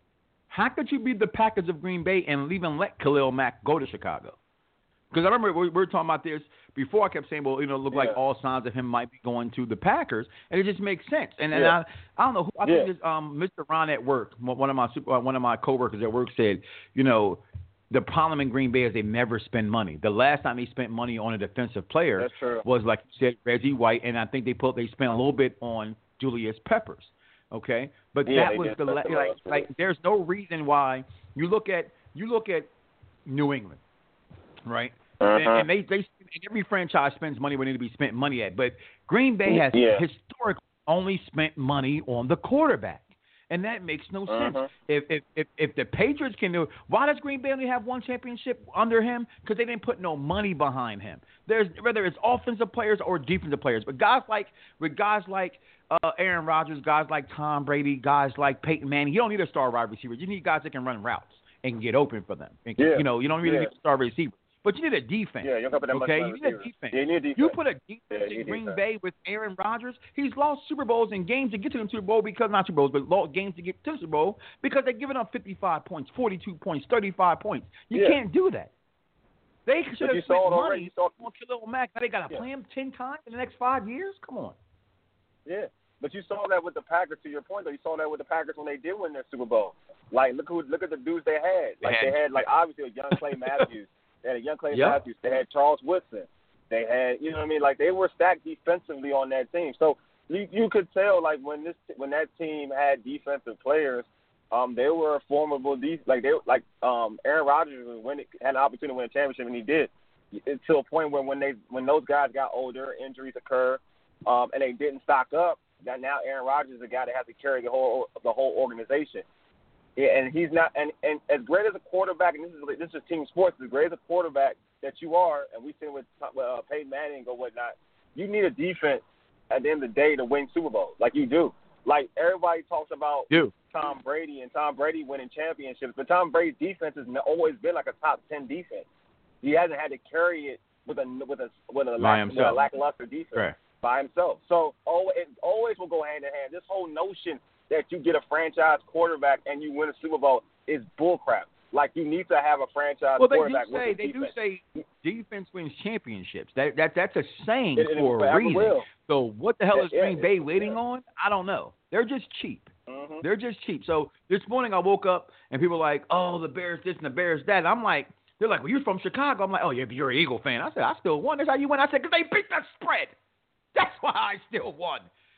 How could you be the Packers of Green Bay and even let Khalil Mack go to Chicago? Because I remember we were talking about this before. I kept saying, well, you know, it looked yeah. like all signs of him might be going to the Packers, and it just makes sense. And, and yeah. I, I don't know who. I yeah. think it's um, Mister Ron at work, one of my super, one of my coworkers at work said, you know, the problem in Green Bay is they never spend money. The last time they spent money on a defensive player That's true. was, like you said, Reggie White, and I think they put they spent a little bit on Julius Peppers. Okay, but yeah, that was the la- like, like there's no reason why you look at you look at New England, right? Uh-huh. And, and they, they and every franchise spends money where they need to be spent money at. But Green Bay has yeah. historically only spent money on the quarterback. And that makes no uh-huh. sense. If, if if if the Patriots can do it, why does Green Bay only have one championship under him? Because they didn't put no money behind him. There's whether it's offensive players or defensive players. But guys like with guys like uh, Aaron Rodgers, guys like Tom Brady, guys like Peyton Manning, you don't need a star wide receiver. You need guys that can run routes and get open for them. And, yeah. You know, you don't really yeah. need a star receiver. But you need a defense. Yeah, you don't put that okay? much You need a defense. Yeah, you need a defense. You put a defense yeah, in Green defense. Bay with Aaron Rodgers. He's lost Super Bowls and games to get to the Super Bowl because not Super Bowls, but lost games to get to the Super Bowl because they're giving up fifty-five points, forty-two points, thirty-five points. You yeah. can't do that. They should have spent money saw... on Khalil Mack. Now they got to yeah. play him ten times in the next five years. Come on. Yeah, but you saw that with the Packers. To your point, though, you saw that with the Packers when they did win their Super Bowl. Like, look who, look at the dudes they had. Like they had, they had like obviously a young Clay Matthews. They had a young Clay yep. Matthews. They had Charles Woodson. They had, you know what I mean? Like they were stacked defensively on that team. So you you could tell like when this when that team had defensive players, um, they were a formidable. De- like they like um Aaron Rodgers when it had an opportunity to win a championship, and he did. It, to a point where when they when those guys got older, injuries occur, um, and they didn't stock up. That now Aaron Rodgers is the guy that has to carry the whole the whole organization. Yeah, and he's not, and, and as great as a quarterback, and this is this is team sports, as great as a quarterback that you are, and we've seen with uh, Peyton Manning or whatnot, you need a defense at the end of the day to win Super Bowls, like you do. Like everybody talks about do. Tom Brady and Tom Brady winning championships, but Tom Brady's defense has always been like a top ten defense. He hasn't had to carry it with a with a with a, lack, with a lackluster defense right. by himself. So always, it always will go hand in hand. This whole notion that you get a franchise quarterback and you win a Super Bowl is bullcrap. Like you need to have a franchise well, they quarterback. Do say, with they defense. do say defense wins championships. That that that's a saying it, it, for it a reason. Will. So what the hell is yeah, Green yeah, Bay waiting yeah. on? I don't know. They're just cheap. Mm-hmm. They're just cheap. So this morning I woke up and people were like, oh, the Bears this and the Bears that. And I'm like, they're like, well, you're from Chicago. I'm like, oh, yeah, but you're an Eagle fan. I said, I still won. That's how you win. I said, because they beat the spread. That's why I still won.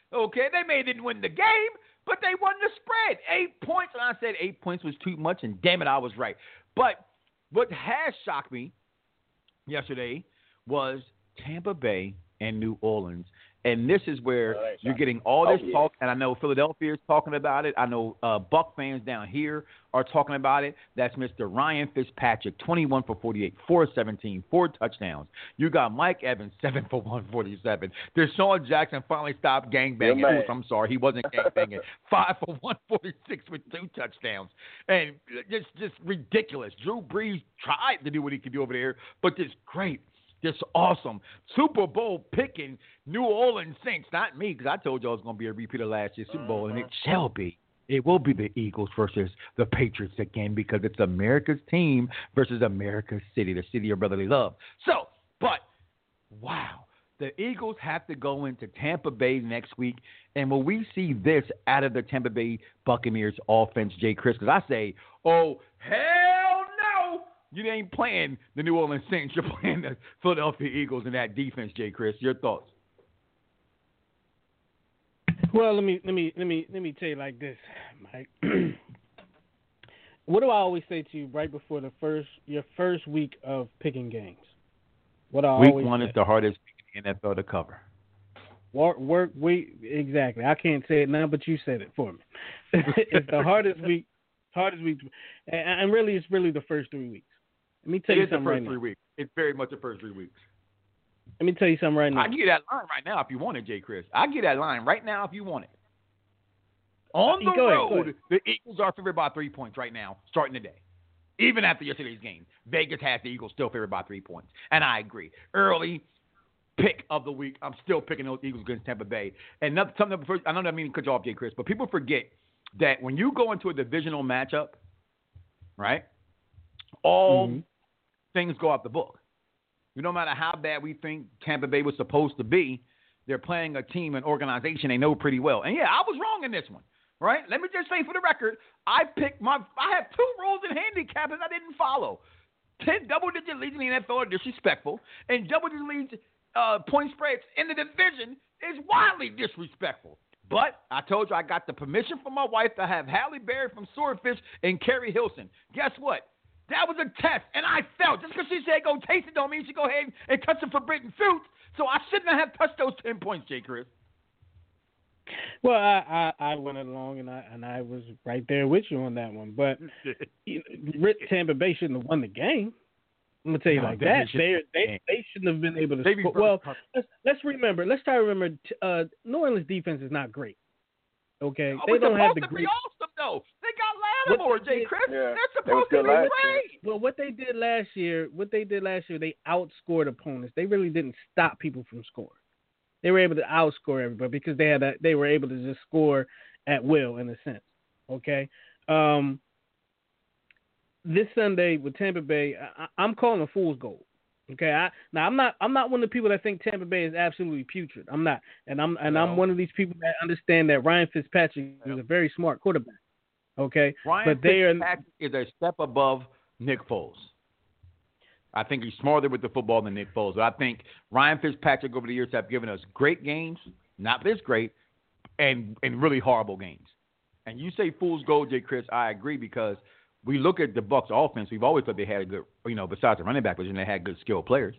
Okay, they may didn't win the game, but they won the spread. Eight points, and I said eight points was too much, and damn it, I was right. But what has shocked me yesterday was Tampa Bay and New Orleans. And this is where oh, you're getting all this oh, yeah. talk, and I know Philadelphia is talking about it. I know uh, Buck fans down here are talking about it. That's Mister Ryan Fitzpatrick, twenty-one for forty-eight, four seventeen, four touchdowns. You got Mike Evans, seven for one forty-seven. Deshaun Jackson finally stopped gangbanging. Yeah, I'm sorry, he wasn't gangbanging. five for one forty-six with two touchdowns. And just, just ridiculous. Drew Brees tried to do what he could do over there, but just great. Just awesome. Super Bowl picking New Orleans Saints. Not me, because I told you I was going to be a repeat of last year's Super Bowl, uh-huh. and it shall be. It will be the Eagles versus the Patriots again, because it's America's team versus America's city, the city of brotherly love. So, but, wow. The Eagles have to go into Tampa Bay next week, and will we see this out of the Tampa Bay Buccaneers offense, Jay Chris? Because I say, oh, hell no. You ain't playing the New Orleans Saints. You're playing the Philadelphia Eagles in that defense, Jay Chris. Your thoughts? Well, let me let me let me let me tell you like this, Mike. What do I always say to you right before the first your first week of picking games? What I week always one say. is the hardest week in the N F L to cover. Work, work, week exactly. I can't say it now, but you said it for me. It's the hardest week, hardest week, and, and really, it's really the first three weeks. Let me tell it you is something the first right three now. Weeks. It's very much the first three weeks. Let me tell you something right now. I can get that line right now if you want it, Jay Chris. I can get that line right now if you want it. On the go road, ahead, the Eagles are favored by three points right now, starting the day. Even after yesterday's game, Vegas has the Eagles still favored by three points. And I agree. Early pick of the week, I'm still picking those Eagles against Tampa Bay. And nothing, something first, I don't mean to cut you off, Jay Chris, but people forget that when you go into a divisional matchup, right, all mm-hmm. things go out the book. No matter how bad we think Tampa Bay was supposed to be, they're playing a team, an organization they know pretty well. And, yeah, I was wrong in this one, right? Let me just say for the record, I picked my – I have two rules in handicap that I didn't follow. Ten double-digit leads in the N F L are disrespectful, and double-digit leads uh, point spreads in the division is wildly disrespectful. But I told you I got the permission from my wife to have Halle Berry from Swordfish and Carrie Hilson. Guess what? That was a test, and I felt. Just because she said go taste it don't mean she go ahead and touch some forbidden fruit. So I shouldn't have touched those ten points, Jay Chris. Well, I, I, I went along, and I and I was right there with you on that one. But you know, Tampa Bay shouldn't have won the game. I'm gonna tell you no, like that. They they they shouldn't have been able to. Score. Well, let's, let's remember. Let's try to remember. Uh, New Orleans defense is not great. Okay, oh, they don't have the to great. Be awesome though. They got Lattimore, Jay Chris. Yeah, They're supposed to be great. Well, what they did last year, what they did last year, they outscored opponents. They really didn't stop people from scoring. They were able to outscore everybody because they had a, they were able to just score at will in a sense. Okay, um, this Sunday with Tampa Bay, I, I'm calling a fool's goal. Okay, I, now I'm not I'm not one of the people that think Tampa Bay is absolutely putrid. I'm not, and I'm and no. I'm one of these people that understand that Ryan Fitzpatrick no. is a very smart quarterback. Okay, Ryan but they Fitzpatrick are, is a step above Nick Foles. I think he's smarter with the football than Nick Foles. I think Ryan Fitzpatrick over the years have given us great games, not this great, and and really horrible games. And you say fool's gold, Jay Chris, I agree because we look at the Bucs offense. We've always thought they had a good, you know, besides the running back position, they had good skilled players.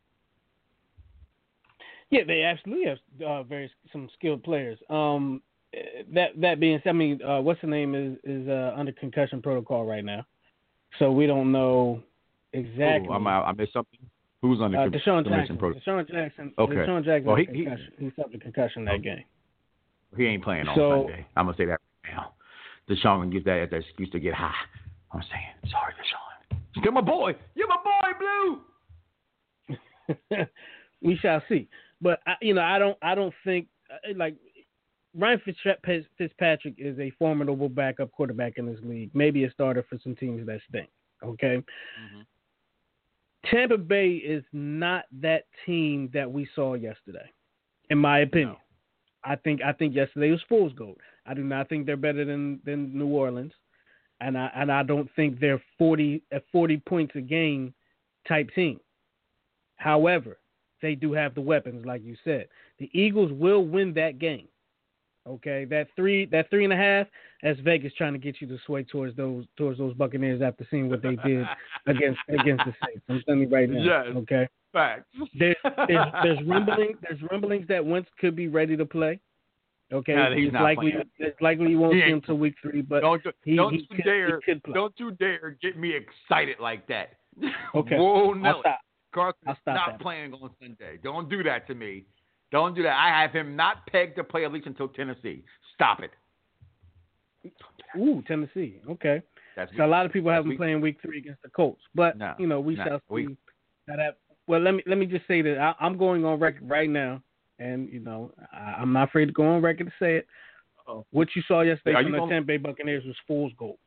Yeah, they absolutely have uh, very some skilled players. Um, that that being said, I mean, uh, what's the name is is uh, under concussion protocol right now, so we don't know exactly. Ooh, I'm out. I missed something. Who's under uh, Deshaun Jackson protocol? Deshaun Jackson. Okay. Deshaun Jackson. Well, he, concussion. he, he suffered a concussion that okay. game. He ain't playing on so, Sunday. I'm gonna say that right now. Deshaun can use that as an excuse to get high. I'm saying, sorry, Deshaun. You're my boy. You're my boy, Blue. We shall see. But I, you know, I don't, I don't think like Ryan Fitzpatrick is a formidable backup quarterback in this league. Maybe a starter for some teams that stink. Okay. Mm-hmm. Tampa Bay is not that team that we saw yesterday, in my opinion. No. I think, I think yesterday was fool's gold. I do not think they're better than, than New Orleans. And I and I don't think they're forty at forty points a game type team. However, they do have the weapons, like you said. The Eagles will win that game. Okay, that three, that three and a half, that's Vegas trying to get you to sway towards those towards those Buccaneers after seeing what they did against against the Saints. I'm telling you right now. Yes. Okay. Facts. There's, there's there's rumblings there's rumblings that Wentz could be ready to play. Okay, No, he's it's not likely playing. it's likely you won't He see him ain't- until week three, but Don't you, he, don't he you could, dare he could play. don't you dare get me excited like that. Okay. Whoa, I'll Nelly. stop. Carson's I'll stop not that. playing on Sunday. Don't do that to me. Don't do that. I have him not pegged to play at least until Tennessee. Stop it. Ooh, Tennessee. Okay. That's So a lot of people have him week. playing week three against the Colts, but No, you know we no, shall see. we- How that, well, let me let me just say that I, I'm going on record right now, and you know I, I'm not afraid to go on record to say it. Uh-oh. What you saw yesterday Are from you the gonna- Tampa Bay Buccaneers was fool's gold.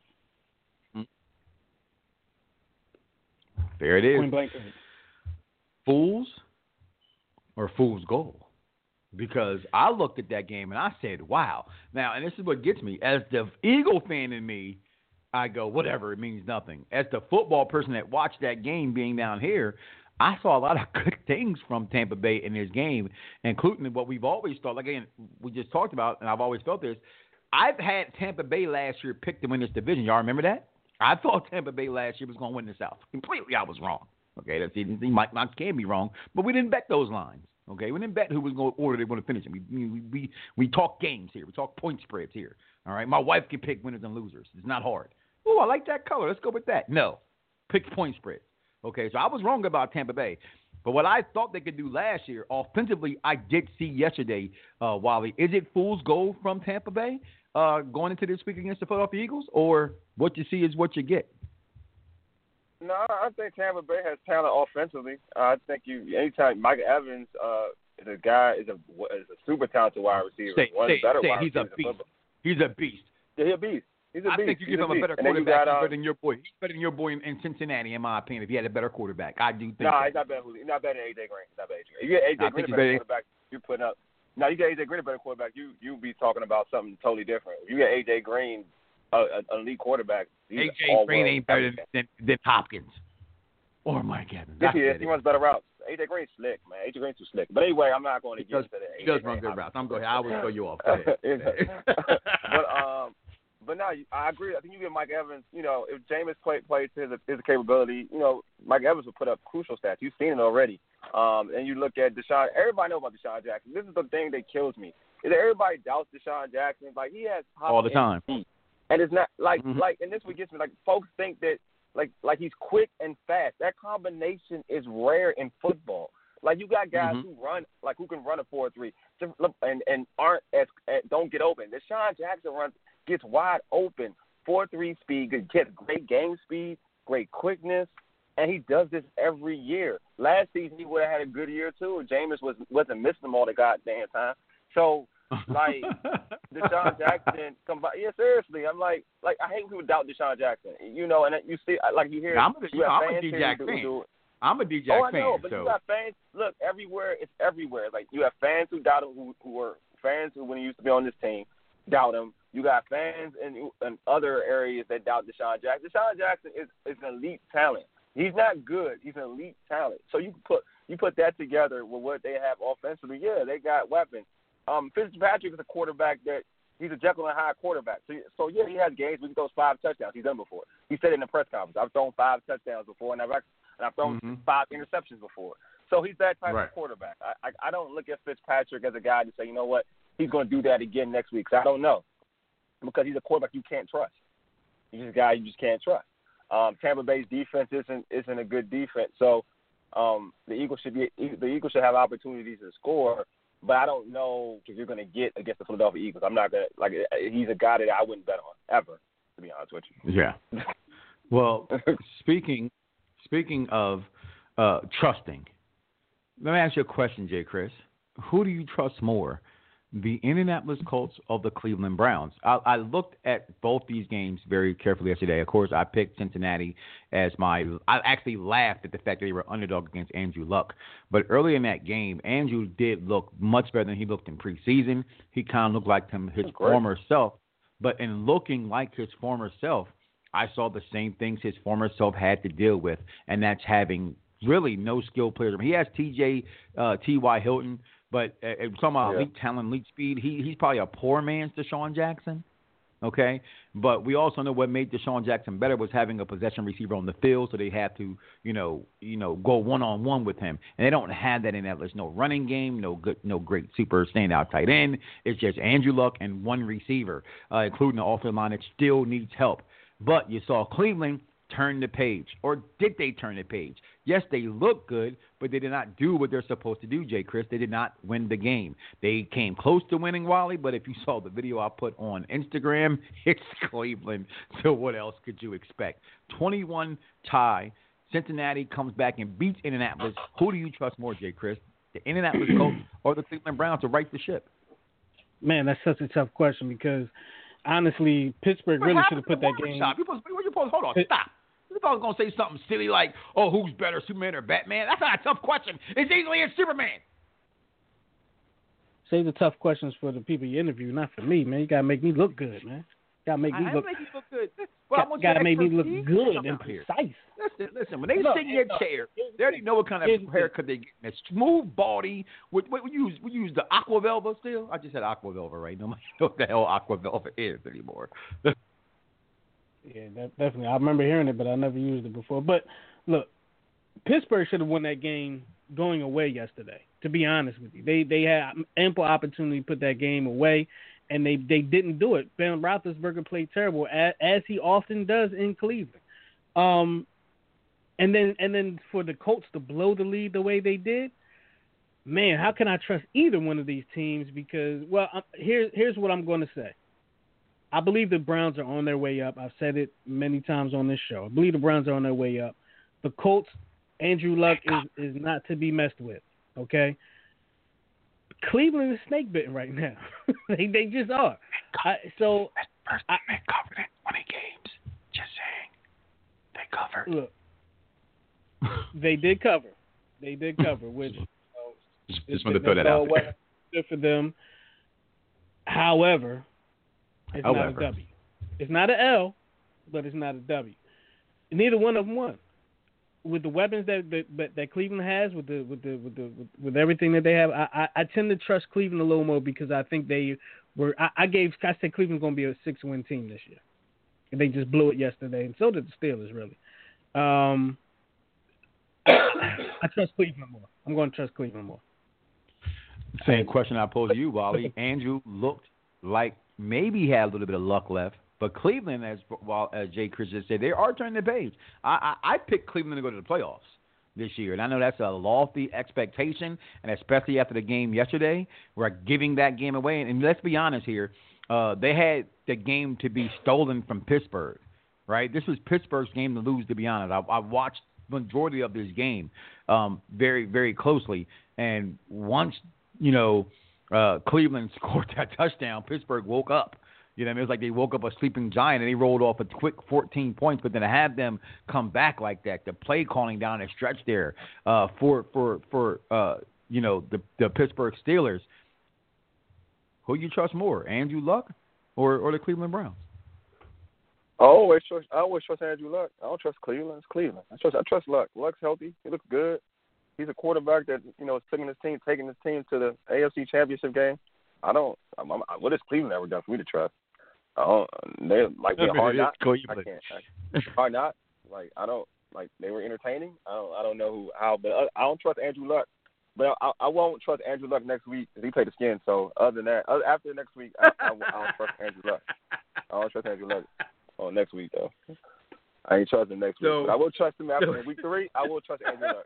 There it is. Point blank. period. Fools or fool's goal? Because I looked at that game and I said, wow. Now, and this is what gets me. As the Eagle fan in me, I go, whatever, it means nothing. As the football person that watched that game being down here, I saw a lot of good things from Tampa Bay in this game, including what we've always thought. Like, again, we just talked about, and I've always felt this. I've had Tampa Bay last year picked to win this division. Y'all remember that? I thought Tampa Bay last year was going to win the South. Completely, I was wrong. Okay, that's he might not can be wrong, but we didn't bet those lines. Okay, we didn't bet who was going to order they want to finish it. We, we we we talk games here. We talk point spreads here. All right, my wife can pick winners and losers. It's not hard. Oh, I like that color. Let's go with that. No, pick point spreads. Okay, so I was wrong about Tampa Bay. But what I thought they could do last year, offensively, I did see yesterday, uh, Wally. Is it fool's gold from Tampa Bay uh, going into this week against the Philadelphia Eagles? Or what you see is what you get? No, I think Tampa Bay has talent offensively. Uh, I think you anytime Mike Evans uh, is a guy is a is a super talented wide receiver. Say, one of the say, better say wide he's a receivers in beast. football. He's a beast. Yeah, he's a beast. He's a I beast. think you He's give him a beast. better And then you quarterback. got, He's uh, better than your boy. He's better than your boy in, in Cincinnati, in my opinion. If he had a better quarterback, I do think. No, that. he's not better. He's not better than A J Green. He's not better than A J Green. If you get A J I Green think a better he's quarterback, you're putting up. Now you get A J Green a better quarterback, you you be talking about something totally different. If you get A J Green, uh, an elite quarterback, A J Green ain't better than, than, than Hopkins or Mike Evans. Yes, he That's is. He runs better routes. A J Green's slick, man. A J Green's too slick. But anyway, I'm not going to He get does, into that. he does run good routes. I'm going. I will throw you off. Go ahead. but um, but no, I agree. I think you get Mike Evans. You know, if Jameis play, plays to his, his capability, you know, Mike Evans will put up crucial stats. You've seen it already. Um, and you look at Deshaun. Everybody knows about Deshaun Jackson. This is the thing that kills me. Is that everybody doubts Deshaun Jackson? Like he has all the time. Speed. And it's not like Mm-hmm. like, and this what gets me. Like folks think that like like he's quick and fast. That combination is rare in football. Like you got guys Mm-hmm. who run like who can run a four three and and aren't as, as don't get open. Deshaun Jackson runs gets wide open, four three speed, gets great game speed, great quickness, and he does this every year. Last season he would have had a good year too. Jameis was wasn't missing them all the goddamn time. So like Deshaun Jackson come by. Yeah, seriously, I'm like like I hate when people doubt Deshaun Jackson. You know, and you see like you hear Yeah, I'm a, you have I'm a fans D J here who fan. do- do- I'm a D J Oh, I fan. know, but so. you got fans. Look, everywhere. It's everywhere. Like you have fans who doubt him, who who were fans who when he used to be on this team doubt him. You got fans in in other areas that doubt Deshaun Jackson. Deshaun Jackson is is an elite talent. He's not good. He's an elite talent. So you put you put that together with what they have offensively. Yeah, they got weapons. Um, Fitzpatrick is a quarterback that he's a Jekyll and Hyde quarterback. So, so yeah, he has games where he throws five touchdowns. He's done before. He said it in the press conference. I've thrown five touchdowns before, and I've and I've thrown Mm-hmm. five interceptions before. So he's that type Right. of quarterback. I, I I don't look at Fitzpatrick as a guy to say, you know what, he's going to do that again next week. So I don't know, because he's a quarterback you can't trust. He's a guy you just can't trust. Um, Tampa Bay's defense isn't isn't a good defense. So um, the Eagles should be the Eagles should have opportunities to score. But I don't know if you're going to get against the Philadelphia Eagles. I'm not going to – like, he's a guy that I wouldn't bet on, ever, to be honest with you. Yeah. Well, speaking speaking of uh, trusting, let me ask you a question, Jay Chris. Who do you trust more, the Indianapolis Colts or the Cleveland Browns? I, I looked at both these games very carefully yesterday. Of course, I picked Cincinnati as my – I actually laughed at the fact that they were underdog against Andrew Luck. But early in that game, Andrew did look much better than he looked in preseason. He kind of looked like him, his former self. But in looking like his former self, I saw the same things his former self had to deal with, and that's having really no skilled players. I mean, he has T J, uh, T Y. Hilton, But uh, talking about Yeah. elite talent, elite speed, he he's probably a poor man's Deshaun Jackson. Okay, but we also know what made Deshaun Jackson better was having a possession receiver on the field, so they had to, you know, you know, go one on one with him, and they don't have that in that. There's no running game, no good, no great super standout tight end. It's just Andrew Luck and one receiver, uh, including the offensive line that still needs help. But you saw Cleveland turn the page, or did they turn the page? Yes, they look good, but they did not do what they're supposed to do, Jay Chris. They did not win the game. They came close to winning, Wally, but if you saw the video I put on Instagram, it's Cleveland. So what else could you expect? twenty-one tie. Cincinnati comes back and beats Indianapolis. Who do you trust more, Jay Chris? The Indianapolis Colts or the Cleveland Browns to right the ship? Man, that's such a tough question because, honestly, Pittsburgh What really happened should have to put the that barber game. shop? You supposed, you supposed, hold on, It- stop. You thought I was going to say something silly like, oh, who's better, Superman or Batman? That's not a tough question. It's easily a Superman. Save the tough questions for the people you interview, not for me, man. You gotta make me look good, man. Gotta make me I look. make you look good. Well, I Got, want gotta your make me look expertise. good Come and out here. precise. Listen, listen. When they Look, sit in your look, chair, here's the they already thing. know what kind Here's of the haircut they get. A smooth, baldy. We, we, we use we use the Aqua Velva still. I just said Aqua Velva, right? Nobody knows what the hell Aqua Velva is anymore. Yeah, that, definitely. I remember hearing it, but I never used it before. But look, Pittsburgh should have won that game going away yesterday. To be honest with you, they they had ample opportunity to put that game away, and they, they didn't do it. Ben Roethlisberger played terrible, as, as he often does in Cleveland. Um, and then and then for the Colts to blow the lead the way they did, man, how can I trust either one of these teams? Because well, I'm, here's here's what I'm going to say. I believe the Browns are on their way up. I've said it many times on this show. I believe the Browns are on their way up. The Colts, Andrew Luck is, is not to be messed with, okay? Cleveland is snake bitten right now. they they just are. I, so I covered in twenty games. Just saying, they covered. Look, they did cover. They did cover, which you know, Just, it- just wanted to that's throw that out all there. well good for them. However, it's not a However. W. It's not an L, but it's not a W. Neither one of them won. With the weapons that that, that Cleveland has, with the with the with the with, with everything that they have, I, I I tend to trust Cleveland a little more because I think they were. I, I gave I said Cleveland's going to be a six-win team this year. And they just blew it yesterday, and so did the Steelers. Really, um, I, I trust Cleveland more. I'm going to trust Cleveland more. Same question I posed to you, Wally. Andrew looked like maybe he had a little bit of luck left, but Cleveland, as well as Jay Chris just said, they are turning the page. I, I, I picked Cleveland to go to the playoffs this year, and I know that's a lofty expectation, and especially after the game yesterday, we're giving that game away. And let's be honest here, uh, they had the game to be stolen from Pittsburgh, right? This was Pittsburgh's game to lose, to be honest. I, I watched the majority of this game um, very, very closely, and once you know, uh, Cleveland scored that touchdown, Pittsburgh woke up. You know what I mean? It was like they woke up a sleeping giant and they rolled off a quick fourteen points, but then to have them come back like that, the play calling down the stretch there uh, for, for, for uh, you know, the, the Pittsburgh Steelers, who you trust more, Andrew Luck or, or the Cleveland Browns? I always trust. I always trust Andrew Luck. I don't trust Cleveland. It's Cleveland. I trust. I trust Luck. Luck's healthy. He looks good. He's a quarterback that you know is taking his team, taking his team to the A F C Championship game. I don't. I'm, I'm, what has Cleveland ever done for me to trust? I don't. They like they're hard not. I can't. I, hard not. Like I don't. Like they were entertaining. I don't. I don't know who how, but I, I don't trust Andrew Luck. But I, I won't trust Andrew Luck next week because he played the Skins. So other than that, other, after next week, I, I, I don't trust Andrew Luck. I don't trust Andrew Luck. Oh, next week though. I ain't trusting next So, week. But I will trust him after week three. I will trust Andrew Luck.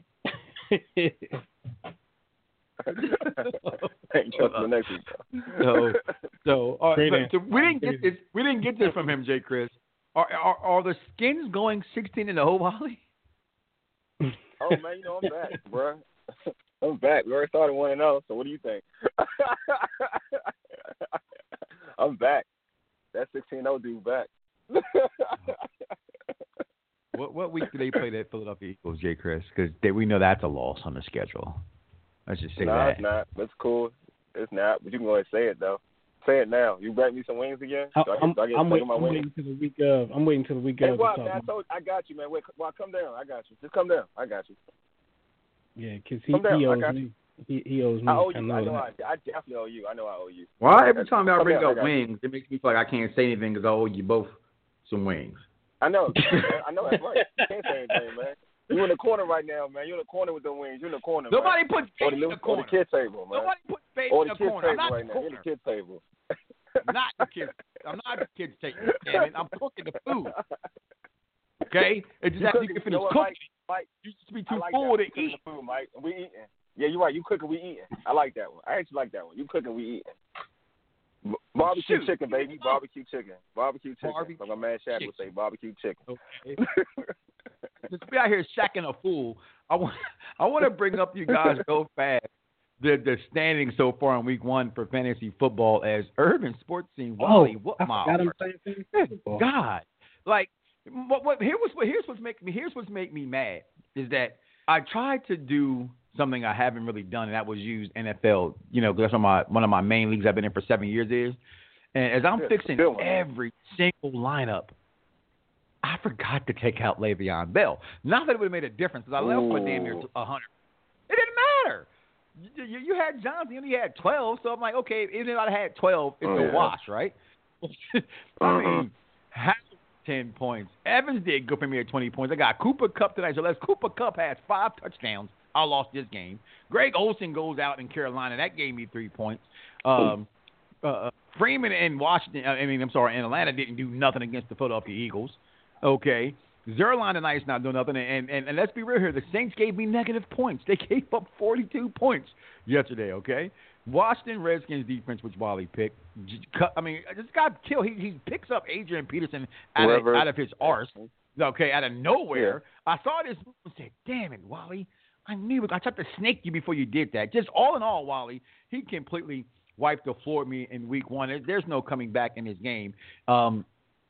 I ain't trusting him next week though. So, so, uh, Great so, so we didn't answer. get this. We didn't get this from him, Jay Chris. Are are, are the Skins going sixteen and oh, Wally? Oh man, you know I'm back, bro. I'm back. We already started one and zero. So what do you think? I'm back. That sixteen oh dude back. What what week do they play that Philadelphia Eagles, Jay Chris? Because we know that's a loss on the schedule. Let's just say nah, that. it's not. That's cool. It's not. But you can go ahead and say it though. Say it now. You bet me some wings again? I, Do I get, I'm, do I get I'm, take waiting, my I'm wings? waiting till the week of. I'm waiting till the week Hey, of. what, to man? I talk. told I got you, man. Wait, well, come down. I got you. Just come down. I got you. Yeah, because he, Come down. he I owes got me. you. He he owes me. I owe you. I know, I, know that. I, I definitely owe you. I know I owe you. Why every time y'all Okay, bring I up got you. wings, it makes me feel like I can't say anything because I owe you both some wings. I know. I know that's right. You can't say anything, man. You in the corner right now, man. You in the corner with the wings. You in the corner. Nobody man. puts Or baby the, in the corner. Or the kid table, man. Nobody puts baby Or in the the kid corner. I'm table not right the now. You're corner. the kid table. Not the kids. I'm not the kids table. Damn it. I'm cooking the food. Okay? It just You has to cooking- be you know finished what, cooking. Mike? Mike, You used to be I too like full that. to You cooking eat. the food, Mike. We eating. Yeah, you're right. You cooking, we eating. I like that one. I actually like that one. You cooking, we eating. B- barbecue Shoot. chicken, baby. Barbecue chicken. Barbecue chicken. Barbecue like my man Shaq would say, chicken. barbecue chicken. Okay. Just be out here shacking a fool. I want I want to bring up to you guys so fast the the standings so far in week one for fantasy football as Urban Sports Team. Wally, Oh, what I my forgot I'm heart. playing fantasy Good football. God. Like what, what here was what here's what's making me here's what's making me mad is that I tried to do something I haven't really done, and that was use N F L. You know, 'cause that's one of my one of my main leagues I've been in for seven years is. And as I'm Yeah, fixing good one. every single lineup, I forgot to take out Le'Veon Bell. Not that it would have made a difference, because I left for damn near Ooh. one hundred. It didn't matter. You, you, you had Johnson, you only had twelve, so I'm like, okay, even if I had twelve, it's Oh, a yeah. wash, right? I Uh-huh. mean, Howard ten points. Evans did good for me at twenty points. I got Cooper Kupp tonight, so let's Cooper Kupp has five touchdowns. I lost this game. Greg Olsen goes out in Carolina. That gave me three points. Um, uh, Freeman in Washington, I mean, I'm sorry, in Atlanta didn't do nothing against the Philadelphia Eagles. Okay. Zerline tonight is not doing nothing. And, and, and let's be real here. The Saints gave me negative points. They gave up forty-two points yesterday, okay? Washington Redskins defense, which Wally picked. Just cut, I mean, this guy killed. He, he picks up Adrian Peterson out of, Whoever- out of his arse. Okay, out of nowhere. Yeah. I saw this and said, damn it, Wally. I knew it. I tried to snake you before you did that. Just all in all, Wally, he completely wiped the floor with me in week one. There's no coming back in his game. Um,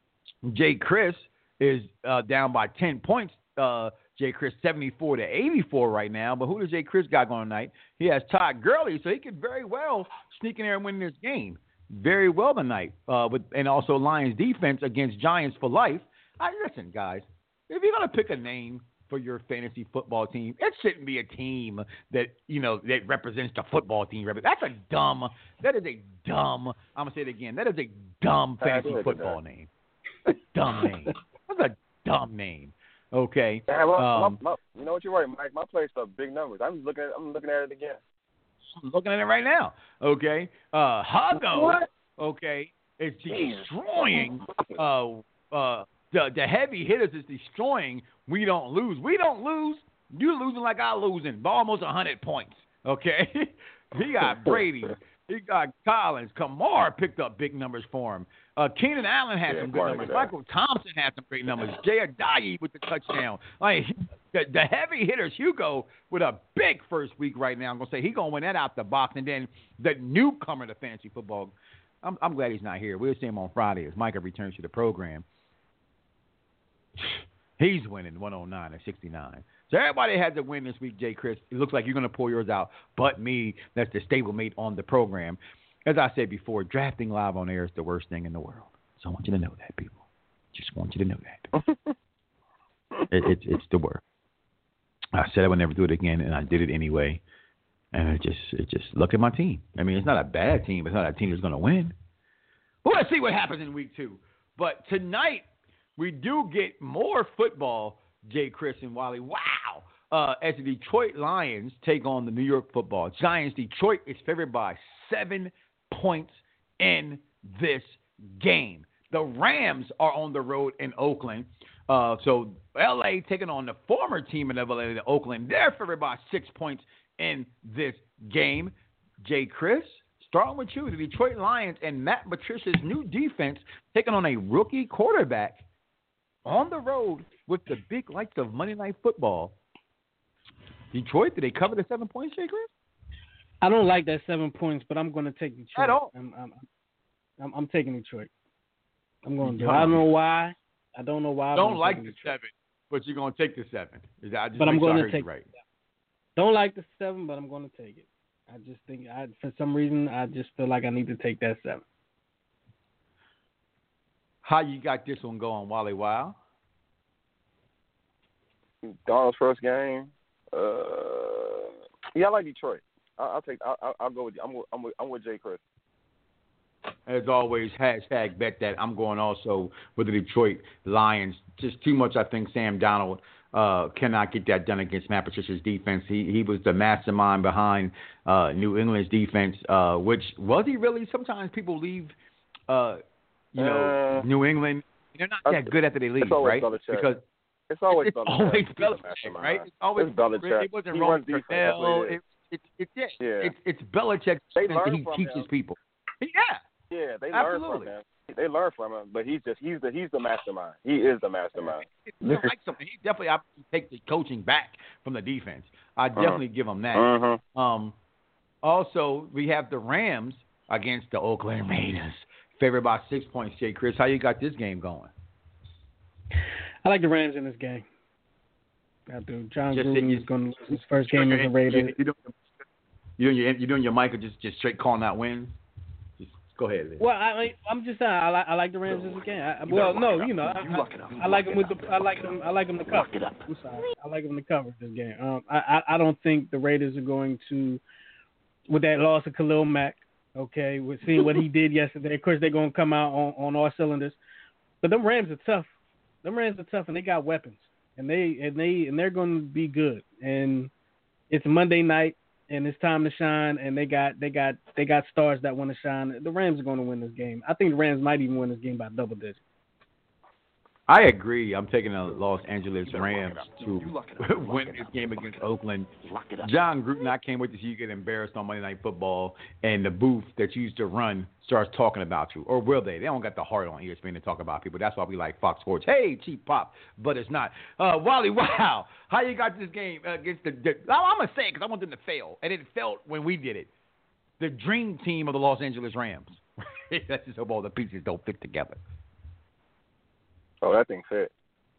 Jay Chris is uh, down by ten points. Uh, Jay Chris seventy-four to eighty-four right now. But who does Jay Chris got going tonight? He has Todd Gurley, so he could very well sneak in there and win this game. Very well tonight. Uh, with, and also Lions defense against Giants for life. I, listen, guys, if you're going to pick a name for your fantasy football team, it shouldn't be a team that, you know, that represents the football team. That's a dumb, that is a dumb, I'm going to say it again, that is a dumb fantasy football name. Dumb name. That's a dumb name. Okay. Yeah, well, Um, my, my, you know what? You're right, Mike. My plays for big numbers. I'm looking at. I'm looking at it again. I'm looking at it right now. Okay. Uh, Hago, What? okay, is destroying uh, uh, the, the heavy hitters is destroying. We don't lose. We don't lose. You're losing like I'm losing by almost one hundred points. Okay. He got Brady. He got Collins. Kamara picked up big numbers for him. Uh, Keenan Allen had Yeah, some good quite numbers. good. Michael Thompson had some great numbers. Jay Ajayi with the touchdown. Like the, the heavy hitters, Hugo with a big first week right now. I'm gonna say he's gonna win that out the box. And then the newcomer to fantasy football. I'm, I'm glad he's not here. We'll see him on Friday as Micah returns to the program. He's winning one oh nine to sixty-nine. So everybody has a win this week, Jay Chris. It looks like you're going to pull yours out, but me, that's the stablemate on the program. As I said before, drafting live on air is the worst thing in the world. So I want you to know that, people. Just want you to know that. it, it, it's the worst. I said I would never do it again, and I did it anyway. And it just, it just look at my team. I mean, it's not a bad team. It's not a team that's going to win. But let's see what happens in week two. But tonight, we do get more football, Jay, Chris, and Wally. Wow. Uh, as the Detroit Lions take on the New York Football Giants, Detroit is favored by seven points in this game. The Rams are on the road in Oakland. Uh, so L A taking on the former team in L A, the Oakland. They're favored by six points in this game. Jay, Chris, starting with you, the Detroit Lions and Matt Patricia's new defense taking on a rookie quarterback on the road with the big lights of Monday Night Football. Detroit, did they cover the seven points, Jay, Chris? I don't like that seven points, but I'm going to take Detroit. At all. I'm, I'm, I'm, I'm taking Detroit. I'm going to. You I don't know why. I don't know why. Don't I'm like taking the Detroit. seven, but you're going to take the seven. Is that, I just But I'm make sure going I to heard you take. right. Don't like the seven, but I'm going to take it. I just think, I for some reason, I just feel like I need to take that seven. How you got this one going, Wally Wild? Donald's first game. Uh, yeah, I like Detroit. I'll, I'll take. I'll, I'll go with you. I'm with, I'm with, I'm with Jay Chris. As always, hashtag bet that. I'm going also with the Detroit Lions. Just too much, I think, Sam Darnold uh, cannot get that done against Matt Patricia's defense. He he was the mastermind behind uh, New England's defense, uh, which was he really? Sometimes people leave, uh, you know, uh, New England. They're not that good after they leave, right? Belichick. Because it's always it's Belichick. always Belichick, right? It's always it's Belichick. It wasn't he wrong runs for defense. Bell. It, It, it, it, it, yeah. It's it's Belichick They that learn he from teaches him. people. Yeah. Yeah, they Absolutely. learn from him. They learn from him, but he's just he's the he's the mastermind. He is the mastermind. I like something. He definitely I take the coaching back from the defense. I definitely uh-huh. give him that. Uh-huh. Um, also, we have the Rams against the Oakland Raiders, favored by six points. Jay Chris, how you got this game going? I like the Rams in this game. I do. John Just Gruden is going to lose his first game as a Raider. You doing, you doing your you doing your mic or just just straight calling out wins? Just go ahead. Then. Well, I I'm just saying I like I like the Rams as a game. I, well, no, you know I, I, I like them with the I like them I like them to cover. It up. I'm sorry. I like them to cover this game. Um, I, I I don't think the Raiders are going to, with that loss of Khalil Mack. Okay, we're seeing what he did yesterday. Of course, they're going to come out on, on all cylinders. But them Rams are tough. Them Rams are tough, and they got weapons. And they and they and they're going to be good. And it's Monday night, and it's time to shine. And they got they got they got stars that want to shine. The Rams are going to win this game. I think the Rams might even win this game by double digits. I agree. I'm taking the Los Angeles Rams to win this game against Oakland. John Gruden, I can't wait to see you get embarrassed on Monday Night Football and the booth that you used to run starts talking about you. Or will they? They don't got the heart on E S P N to talk about people. That's why we like Fox Sports. Hey, cheap pop, but it's not. Uh, Wally, wow. How you got this game against the, the I'm going to say it because I want them to fail. And it felt when we did it. The dream team of the Los Angeles Rams. That's just hope all the pieces don't fit together. Oh, that thing fit.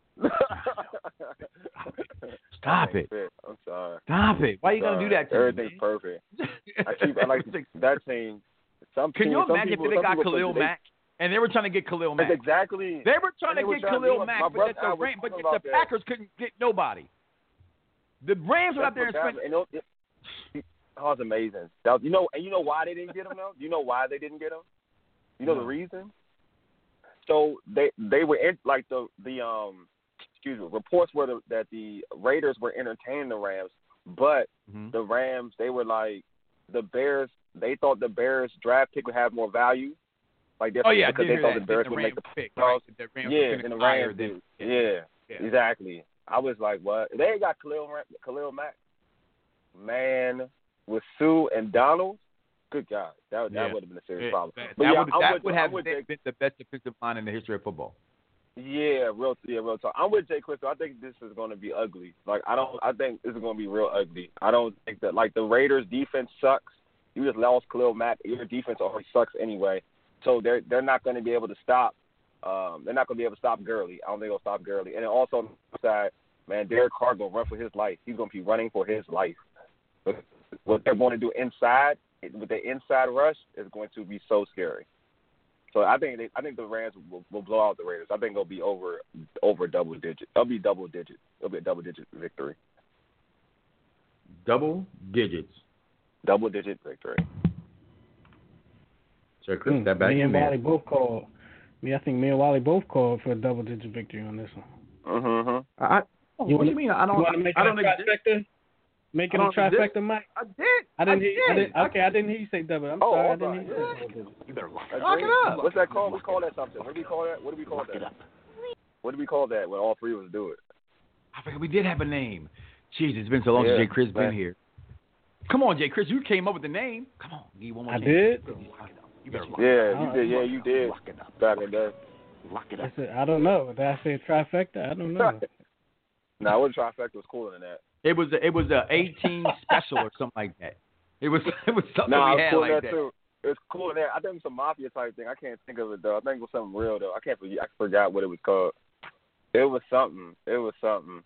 Stop it. Fit. I'm sorry. Stop it. Why are you going to do that to Everything's me? perfect. I keep I like that team. Some Can teams, you some imagine people, if they got people Khalil they, Mack and they were trying to get Khalil Mack? Exactly. They were trying and to get Khalil Mack, but, brother, the, Ram, but the that. Packers couldn't get nobody. The Rams were out there and spent. You know, it, it, oh, it's amazing. That was, you know, and you know why they didn't get him though? You know why they didn't get him? You know no. the reason? So they they were in, like the the um excuse me reports were the, that the Raiders were entertaining the Rams, but mm-hmm. the Rams they were like the Bears. They thought the Bears draft pick would have more value. Like oh yeah, because they thought that. the Bears the would Rams make the pick. Right? The Rams yeah, and the Rams than, yeah, yeah, yeah, exactly. I was like, what? They got Khalil Khalil Mack, man, with Sue and Donald. Good God, that that yeah. would have been a serious yeah. problem. That, but that yeah, would, I'm that with, would I'm have with been Jay. the best defensive line in the history of football. Yeah, real, yeah, real talk. I'm with Jay Crystal. I think this is going to be ugly. Like I don't, I think this is going to be real ugly. I don't think that like the Raiders' defense sucks. You just lost Khalil Mack. Your defense already sucks anyway, so they're they're not going to be able to stop. Um, they're not going to be able to stop Gurley. I don't think they'll stop Gurley. And then also on the side, man, Derek Carr going to run for his life. He's going to be running for his life. But what they're going to do inside, with the inside rush, is going to be so scary. So I think they, I think the Rams will, will blow out the Raiders. I think it'll be over over double digit. It'll be double digit. It'll be a double digit victory. Double digits. Double digit victory. Sure, Chris, mm, that back me and in Wally both called. Me, I think me and Wally both called for a double digit victory on this one. Mm-hmm. I, you what wanna, do you mean? I don't. You want to make I it don't a trifecta? Make it a trifecta, Mike? I did. I didn't. I hear, did. I didn't okay, I didn't hear you say double. I'm oh, sorry. I right. didn't hear you yeah. say double. You better lock it, lock it up. What's that called? We call that something. What do we call that? What do we call lock that? It up. What do we call that when all three of us do it? I forget we did have a name. Jeez, it's been so long yeah, since Jay Chris man. been here. Come on, Jay Chris, you came up with the name. Come on, give you one more I chance. did. You better lock yeah, it up. you did. Yeah, you did. Lock it up. Back in the day. Lock it I up. said I don't know. Did I say trifecta? I don't know. No, nah, I wasn't trifecta. Was cooler than that. It was a, it was a eighteen special or something like that. It was it was something No, nah, we it was had cool like that that. too. It was cool in there. I think it was some mafia type thing. I can't think of it though. I think it was something real though. I can't forget. I forgot what it was called. It was something. It was something.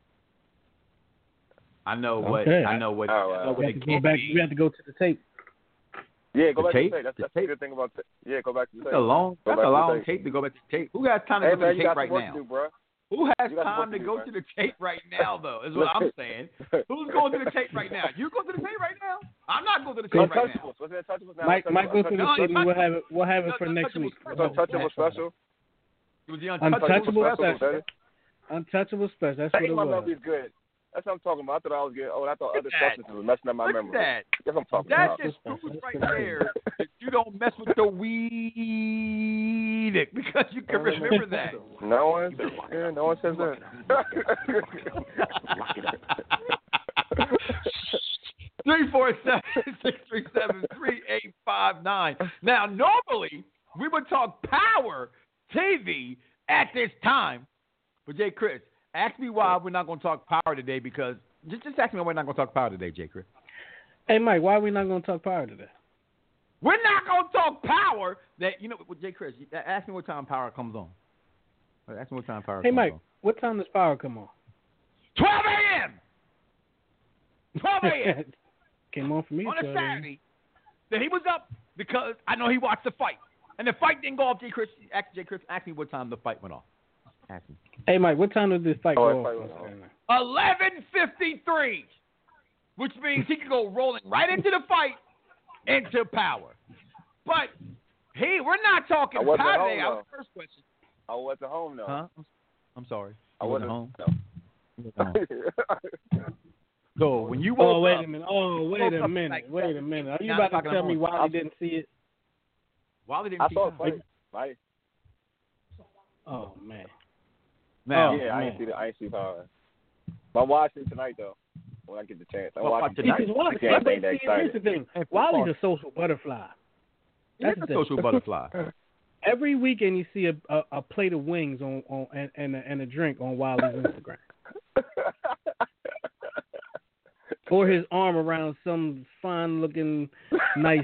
I know what Okay. I know what. All right. I know We what have it to go can back. be. We have to go to the tape. Yeah, go The back tape? to the tape. That's, The that's tape? the good thing about the Yeah, go back to the That's tape. a long Go that's back a to the long tape. tape to go back to the tape. Who got time to Hey go man, to you the tape got right some work now? to do, bro. Who has You got time to to do, go man. to the tape right now, though, is what I'm saying. Who's going to the tape right now? You go to the tape right now? I'm not going to the tape right now. Untouchables. What's it, Untouchables now? Mike, Mike, go to the No, tape and we'll have it. We'll have it no, for no, next week. Untouchables It's Untouchable special. It was the Untouchable Untouchable special. special. Untouchable special. That's That what it ain't my was. memory's good. That's what I'm talking about. I thought I was good. Oh, I thought Look other at that. substances was messing up my Look memory. at that. That's what I'm talking That about. just proves right there that you don't mess with the weed because you can remember that. No one, yeah, no one says that. Lock it up. Three four seven six three seven three eight five nine. Now, normally we would talk Power T V at this time, but Jay Chris, ask me why we're not going to talk Power today. Because just just ask me why we're not going to talk Power today, Jay Chris. Hey, Mike, why are we not going to talk Power today? We're not going to talk Power. That you know, Jay Chris, ask me what time Power comes on. Ask me what time Power Hey, comes Mike, on. what time does Power come on? twelve a.m. twelve a.m. Came on for me on at a twelve a.m. Saturday. That he was up because I know he watched the fight, and the fight didn't go off. Jay Chris, ask Jay Chris, ask me what time the fight went off. Ask me. Hey, Mike, what time did this fight Oh, go that fight off? went on off. Saturday? eleven fifty-three, which means he could go rolling right into the fight, into Power. But hey, we're not talking I wasn't Power home, today. I was though. first question. I wasn't home though. Huh? I'm sorry. I You wasn't home. No. You wasn't home. So when you Oh, woke wait up, a minute. Oh, wait woke a up minute. like Wait a minute. Are you Now about talking to tell me about- why he didn't see it? Wally didn't I see saw Power. it play. Right? Oh, man. Now, Oh, yeah, I man. ain't see the I ain't see Power. But I'm watching tonight though. When I get the chance, I'm Well, watching tonight. tonight. Because Wally, I can't but be that see, here's the excited. thing. Hey, Wally's a social butterfly. he's That's a the thing. social butterfly. Every weekend you see a, a, a plate of wings on, on and, and, a, and a drink on Wally's Instagram. Or his arm around some fine looking, nice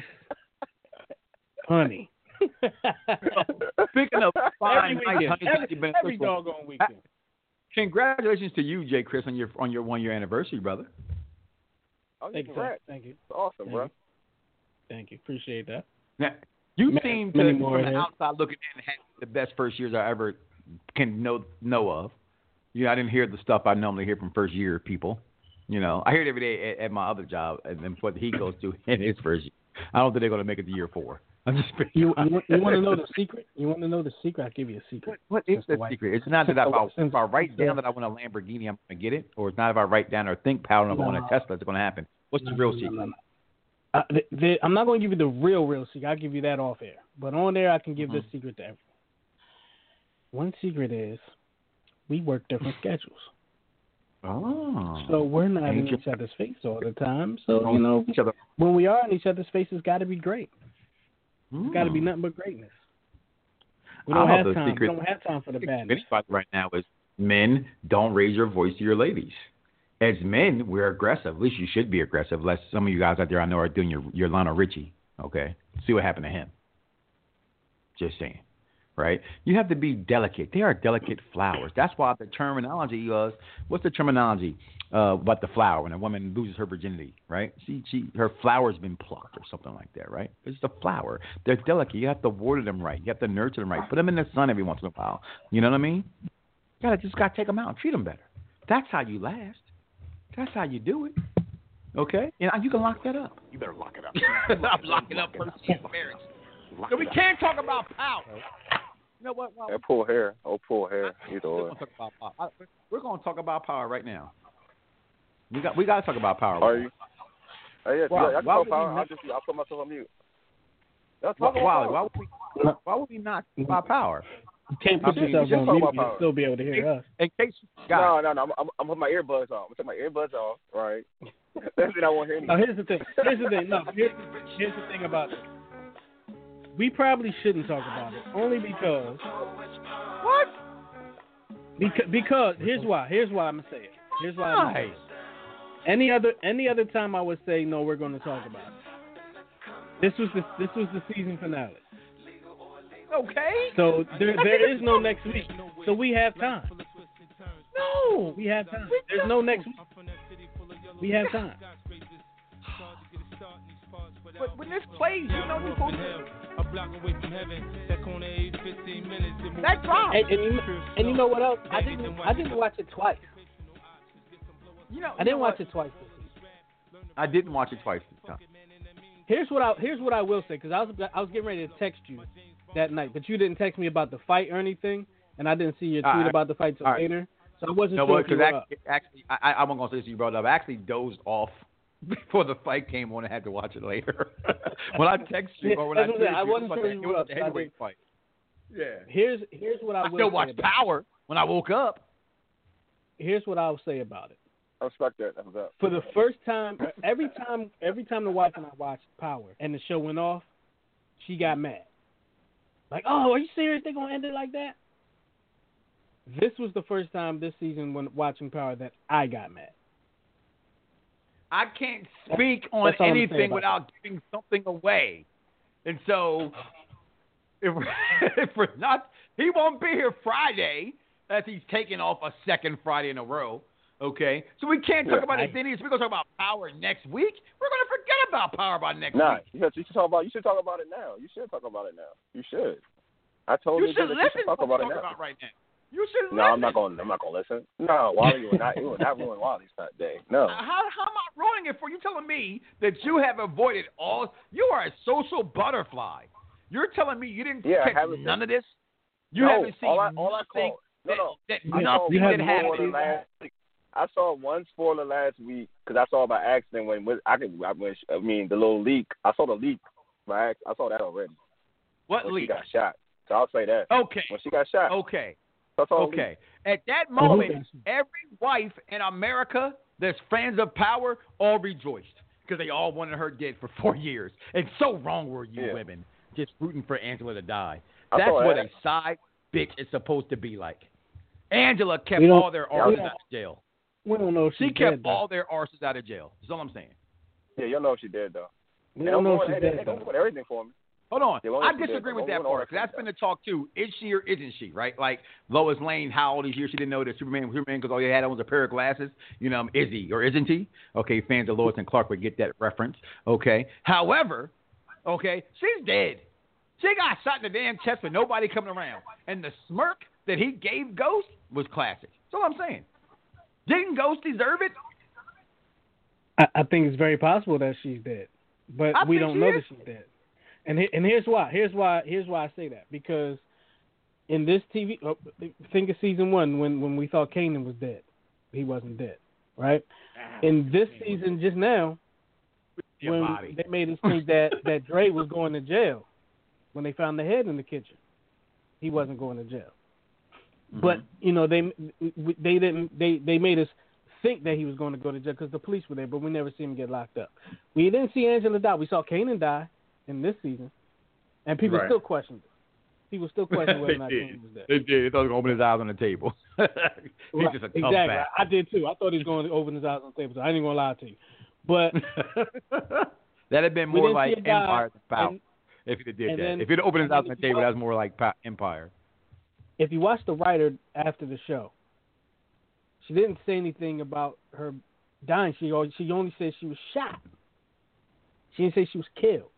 honey. Speaking of fine, every nice weekend, honey, every, you've been- every doggone weekend. Congratulations to you, Jay Chris, on your on your one year anniversary, brother. Oh, Thank you, congrats. thank you, It's awesome, Thank bro. you. Thank you. Appreciate that. Now, you Ma- seem to, many from more the ahead. outside looking in, have the best first years I ever can know know of. You know, I didn't hear the stuff I normally hear from first year people. You know, I hear it every day at, at my other job, and then what he goes to in his first year. I don't think they're going to make it to year four. I'm just being You, you, honest. want, you want to know the secret? You want to know the secret? I'll give you a secret. What, what is Since the the white- secret? It's not that if I, since- if I write since- down that I want a Lamborghini, I'm going to get it, or it's not if I write down or think power and I want a No. Tesla, it's going to happen. What's the real No, no, secret? no, no. Uh, the, the, I'm not going to give you the real, real secret. I'll give you that off air. But on there, I can give Mm-hmm. this secret to everyone. One secret is we work different schedules. Oh. So we're not in Ain't you- each other's face all the time. So, Don't you know, each other. when we are in each other's faces, it's got to be great. It's got to be Hmm. nothing but greatness. We I don't know have the time. secret- We don't have time for the badness. Anybody right now is men, don't raise your voice to your ladies. As men, we're aggressive. At least you should be aggressive. Unless some of you guys out there I know are doing your, your Lionel Richie. Okay? See what happened to him. Just saying. Right? You have to be delicate. They are delicate flowers. That's why the terminology was, what's the terminology uh, about the flower when a woman loses her virginity, right? She, she, her flower's been plucked or something like that, right? It's the flower. They're delicate. You have to water them right. You have to nurture them right. Put them in the sun every once in a while. You know what I mean? You gotta just gotta take them out and treat them better. That's how you last. That's how you do it. Okay? And you can lock that up. You better lock it up. I'm locking up first marriage. Lock So it we up. can't talk about power. You know what? Well, That poor hair. Oh, poor hair. Either we're or. gonna talk about power. I- We're going to talk about power right now. We got we got to talk about power. Are you? Oh, yeah, Why- yeah, I can why talk would we power. not- I'll just I'll put myself on mute. Y'all Why, talk about why, power. why would we? Why would we not talk about power? You can't put I mean, yourself just on talk mute. about You'll power. still be able to hear us. In case you got No, no, no. I'm, I'm, I'm putting my earbuds on. I'm taking my earbuds off. Right. That's it. I won't hear Now, anything. here's the thing. Here's the thing. No, here's, here's the thing about it. We probably shouldn't talk about it, only because. what? Because, because here's why. Here's why I'm gonna say it. Here's why. I'm gonna say Why? it. Any other any other time I would say no, we're going to talk about it. This was the this was the season finale. Okay. So there there is no next week. So we have time. No. We have time. There's no next week. We have time. But when this plays, you know you're supposed to. A block away from heaven, that corner eight That's wrong. And, and, you, and you know what else? I didn't. I didn't watch it twice. You know, I didn't you know watch what? it twice this season. I didn't watch it twice this time. Here's what I here's what I will say, because I was I was getting ready to text you that night, but you didn't text me about the fight or anything, and I didn't see your tweet right. about the fight till All right. later, so I wasn't No, sure well, if you because were actually, up. actually, I, I, I'm going to say this, you brought it up. I actually dozed off before the fight came on and had to watch it later. When I text you or when I That's tweeted what I you, wasn't it was sure like you it were was up, the so I heavyweight didn't- fight. Yeah. Here's here's what I, I will still say watched about Power when I woke up. it. Here's what I'll say about it. I respect that. That was up. For the first time, every time, every time the wife and I watched Power and the show went off, she got mad. Like, oh, are you serious? They're gonna end it like that? This was the first time this season when watching Power that I got mad. I can't speak on That's all I'm saying anything about without giving something away. And so, if we're, if we're not, he won't be here Friday as he's taking off a second Friday in a row. Okay? So we can't talk Yeah, about I- it then. We're going to talk about Power next week. We're going to forget about Power by next Nah, week. you should, you should talk about. You should talk about it now. You should talk about it now. You should. I told You you, should that listen you should talk to what about we're it talking now. about right now. You should No, listen. I'm not going. I'm not going to listen. No, Wally, you will not. You will not ruin Wally's day. No. How, how am I ruining it for you? Telling me that you have avoided all. You are a social butterfly. You're telling me you didn't Yeah, I catch haven't none been- of this. You no, haven't seen all I, all I nothing. call, no, no. That, I that saw nothing one that spoiler happened. last week. I saw one spoiler last week because I saw it by accident when when- I could. I, when, I mean, the little leak. I saw the leak by accident. I saw that already. What when leak? She got shot. So I'll say that. Okay. When she got shot. Okay. So I saw the Okay. leak. At that moment, every wife in America that's fans of Power all rejoiced because they all wanted her dead for four years. And so wrong were you Yeah. women just rooting for Angela to die. I That's saw what that. a side bitch is supposed to be like. Angela kept We don't- all their we arses don't- out of jail. We don't know if She she's kept dead, though. all their arses out of jail. That's all I'm saying. Yeah, you'll know if she did though. We They don't know if ruin- she's they, dead, they don't though. ruin everything for me. Hold on. Yeah, well, I she did, disagree but with that don't ruin all part because that that's shit, been the talk too. Is she or isn't she? Right? Like Lois Lane, how old is she? She didn't know that Superman was Superman because all he had on was a pair of glasses. You know, is he or isn't he? Okay, fans of Lois and Clark would get that reference. Okay. However, okay, she's dead. She got shot in the damn chest with nobody coming around, and the smirk that he gave Ghost was classic. That's all I'm saying. Didn't Ghost deserve it? I, I think it's very possible that she's dead, but I we think don't she know is. that she's dead. And he- and here's why. Here's why. Here's why I say that, because in this T V, oh, think of season one when when we thought Kanan was dead, he wasn't dead, right? In this season, just now, Your when body. they made us think that that Dre was going to jail, when they found the head in the kitchen, he wasn't going to jail. Mm-hmm. But you know they they didn't they, they made us think that he was going to go to jail because the police were there, but we never see him get locked up. We didn't see Angela die. We saw Kanan die in this season, and people Right. still questioned it. People still question whether or not they Kanan did. was dead. They did. They thought he was going to open his eyes on the table. He's Right. just a tough exactly. bastard. I did too. I thought he was going to open his eyes on the table, so I ain't going to lie to you. But That'd have been we more didn't see like it die, Empire than Power and- if he'd did and that. then- if he'd opened his and eyes then on the if you table, watch- that's more like pa- Empire. if you watch the writer after the show, she didn't say anything about her dying. She only, she only said she was shot. She didn't say she was killed.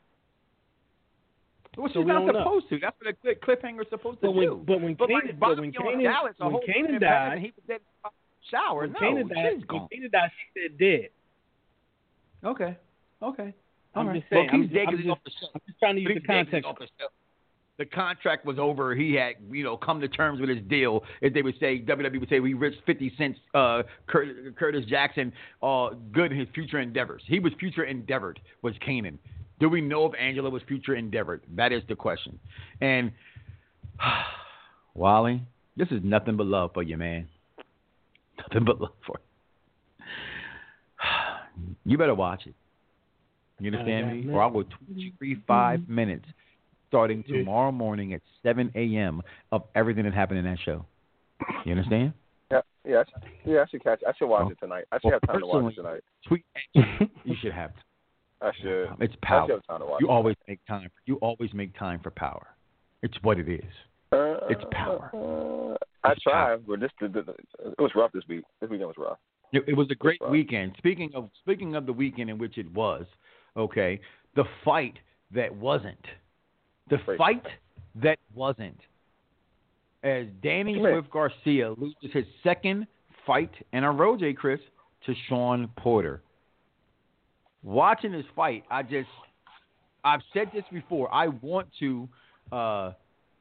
Well, she's So we not don't know. supposed to. That's what a good cliffhanger's supposed to But when, do. but when But Kanan, like but Bobby when on Kanan, Dallas, a when whole Kanan in died, Paris and he was dead in the shower. when No, Kanan died, she's gone. when Kanan died, she said dead. Okay, okay. I'm All just right. saying. Well, he's I'm, dead I'm, because he's just, off the show. I'm just trying to But use he's the dead 'cause he's context. off the show. The contract was over. He had, you know, come to terms with his deal. As they would say, W W E would say, we risked fifty cents. Uh, Cur- Curtis Jackson, uh, good in his future endeavors. He was future endeavored. Was Kanan? Do we know if Angela was future endeavored? That is the question. And Wally, this is nothing but love for you, man. Nothing but love for you. You better watch it. You understand I got me? it. Or I will tweet you three, five minutes starting tomorrow morning at seven a.m. of everything that happened in that show. You understand? Yeah, yeah, I should, yeah. I should catch. I should watch Well, it tonight. I should well, have time to watch personally- it tonight. Tweet at you. You should have. I should. It's I power. should have time to watch You it. always make time. You always make time for power. It's what it is. Uh, It's power. Uh, I It's tried, but this the, the, the, it was rough this week. This weekend was rough. It, it was a great Right. weekend. Speaking of speaking of the weekend in which it was, okay, the fight that wasn't, the Great. fight that wasn't as Danny Swift Garcia loses his second fight in a row, J. Chris, to Sean Porter. Watching this fight, I just, I've said this before. I want to, uh,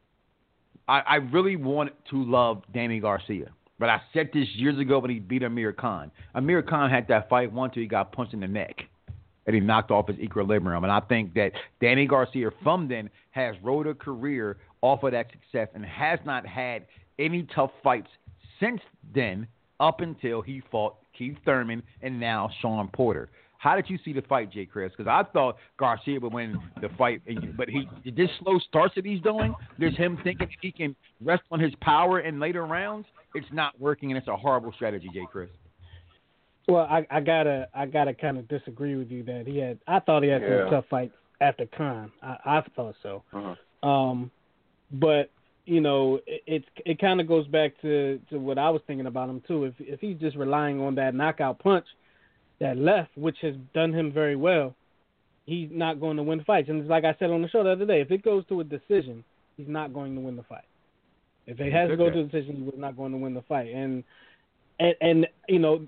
I, I really want to love Danny Garcia. But I said this years ago when he beat Amir Khan. Amir Khan had that fight once till he got punched in the neck. And he knocked off his equilibrium. And I think that Danny Garcia from then has rode a career off of that success and has not had any tough fights since then up until he fought Keith Thurman and now Sean Porter. How did you see the fight, J. Chris? Because I thought Garcia would win the fight, but he this slow starts that he's doing, there's him thinking he can rest on his power in later rounds. It's not working, and it's a horrible strategy, J. Chris. Well, I, I gotta I gotta kind of disagree with you that he had. I thought he had yeah. some tough fights after Khan. I, I thought so. Uh-huh. Um, but you know, it it, it kind of goes back to, to what I was thinking about him too. If if he's just relying on that knockout punch, that left, which has done him very well, he's not going to win fights. And it's like I said on the show the other day, if it goes to a decision, he's not going to win the fight. If it has to go to a decision, he was not going to win the fight. And and, and you know,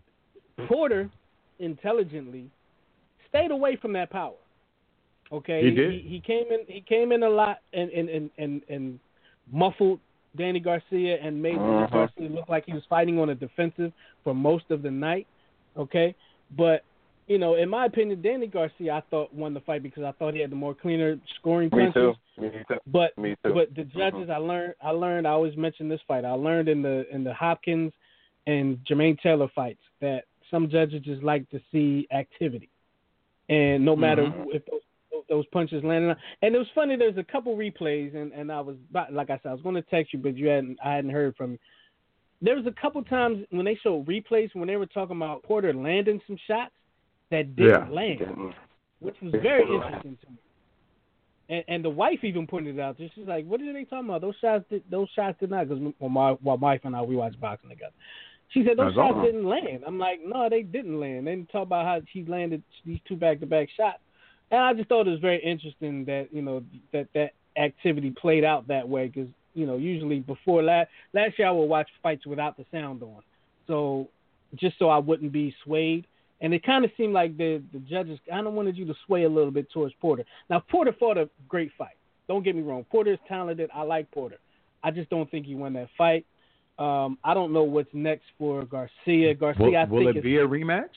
Porter intelligently stayed away from that power. Okay, he did. He, he came in. He came in a lot and and and and, and muffled Danny Garcia and made uh-huh. Danny Garcia look like he was fighting on a defensive for most of the night. Okay, but you know, in my opinion, Danny Garcia, I thought won the fight because I thought he had the more cleaner scoring Me punches. too. Me too. But Me too. but the judges, mm-hmm. I learned. I learned. I always mention this fight. I learned in the in the Hopkins and Jermaine Taylor fights that some judges just like to see activity, and no matter mm-hmm. if those, those punches landed. And it was funny. There's a couple replays, and, and I was like I said, I was going to text you, but you hadn't. I hadn't heard from you. There was a couple times when they showed replays when they were talking about Porter landing some shots that didn't yeah. land, which was very interesting to me. And, and the wife even pointed it out. She's like, "What are they talking about? Those shots, did, those shots did not." Because well, my, my wife and I, we watch boxing together. She said those That's shots awesome. didn't land. I'm like, no, they didn't land. They didn't talk about how she landed these two back-to-back shots. And I just thought it was very interesting that you know that that activity played out that way because. You know, usually before last last year I would watch fights without the sound on, so just so I wouldn't be swayed. And it kind of seemed like the the judges kind of wanted you to sway a little bit towards Porter. Now Porter fought a great fight. Don't get me wrong. Porter is talented. I like Porter. I just don't think he won that fight. Um, I don't know what's next for Garcia. Garcia, will, I will think it be a rematch,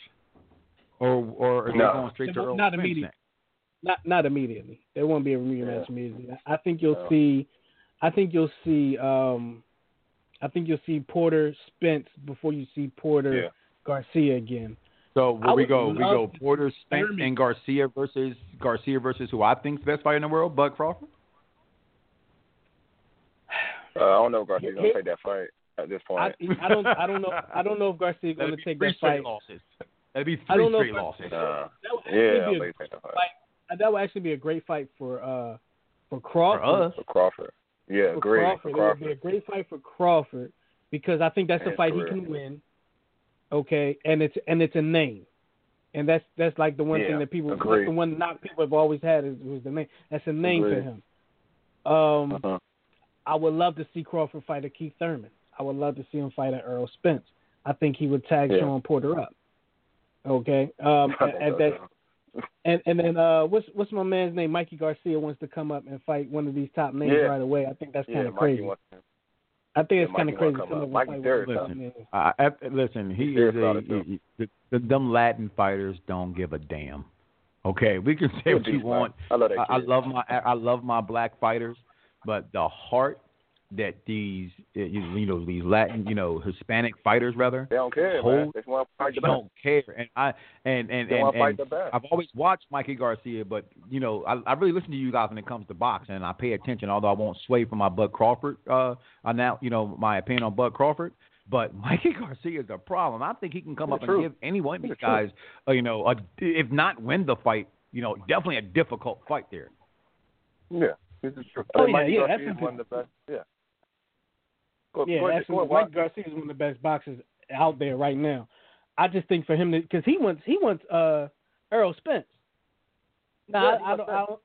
or or are no. they going straight to Earl not Spence immediately? next? Not not immediately. There won't be a rematch yeah. immediately. I think you'll no. see. I think you'll see. Um, I think you'll see Porter Spence before you see Porter yeah. Garcia again. So where we go? We go to Porter Spence and Garcia versus Garcia versus who I think is the best fighter in the world, Bud Crawford. Uh, I don't know if Garcia's gonna take that fight at this point. I, I don't. I don't know. I don't know if Garcia's gonna take that fight. Losses. That'd be three I don't know straight if, losses. Uh, that would yeah, be a great that fight. fight. That would actually be a great fight for uh for Crawford. For us. For Crawford. Yeah, for great. Crawford. For Crawford. It would be a great fight for Crawford because I think that's a And fight career. he can win. Okay, and it's and it's a name, and that's that's like the one yeah, thing that people agreed. that's the one knock people have always had is was the name. That's a name Agreed. for him. Um, uh-huh. I would love to see Crawford fight a Keith Thurman. I would love to see him fight a Earl Spence. I think he would tag Yeah. Sean Porter up. Okay, um, at that. And and then uh, what's what's my man's name? Mikey Garcia wants to come up and fight one of these top names Yeah. right away. I think that's kind yeah, of Mikey crazy. Wants, I think yeah, it's kind of Mikey crazy. wanna come Some up. of Mikey them Derrick, fight listen, with- I, I, listen, he He's is a solid, too. he, he, the, them Latin fighters don't give a damn. Okay, we can say He's what a you beast, want. man. I love that I, I kid. love my I love my black fighters, but the heart that these uh, you you know these Latin you know Hispanic fighters rather They don't care, man. hold, They just want to fight the don't best. care. And I and and They and, want to fight and the best. I've always watched Mikey Garcia, but you know I, I really listen to you guys when it comes to boxing, and I pay attention. Although I won't sway from my Bud Crawford, uh, on now you know my opinion on Bud Crawford. But Mikey Garcia is a problem. I think he can come It's up true. and give any one of these It's guys, uh, you know, a, if not win the fight, you know, definitely a difficult fight there. Yeah, this is true. Oh, I think yeah, Mikey yeah, Garcia is that's one of the best. Yeah. Go, Yeah, go ahead, actually, go ahead, Mike Watts. Garcia is one of the best boxers out there right now. I just think for him to because he wants he wants uh Earl Spence. Now Yeah, I, he I wants don't that. I don't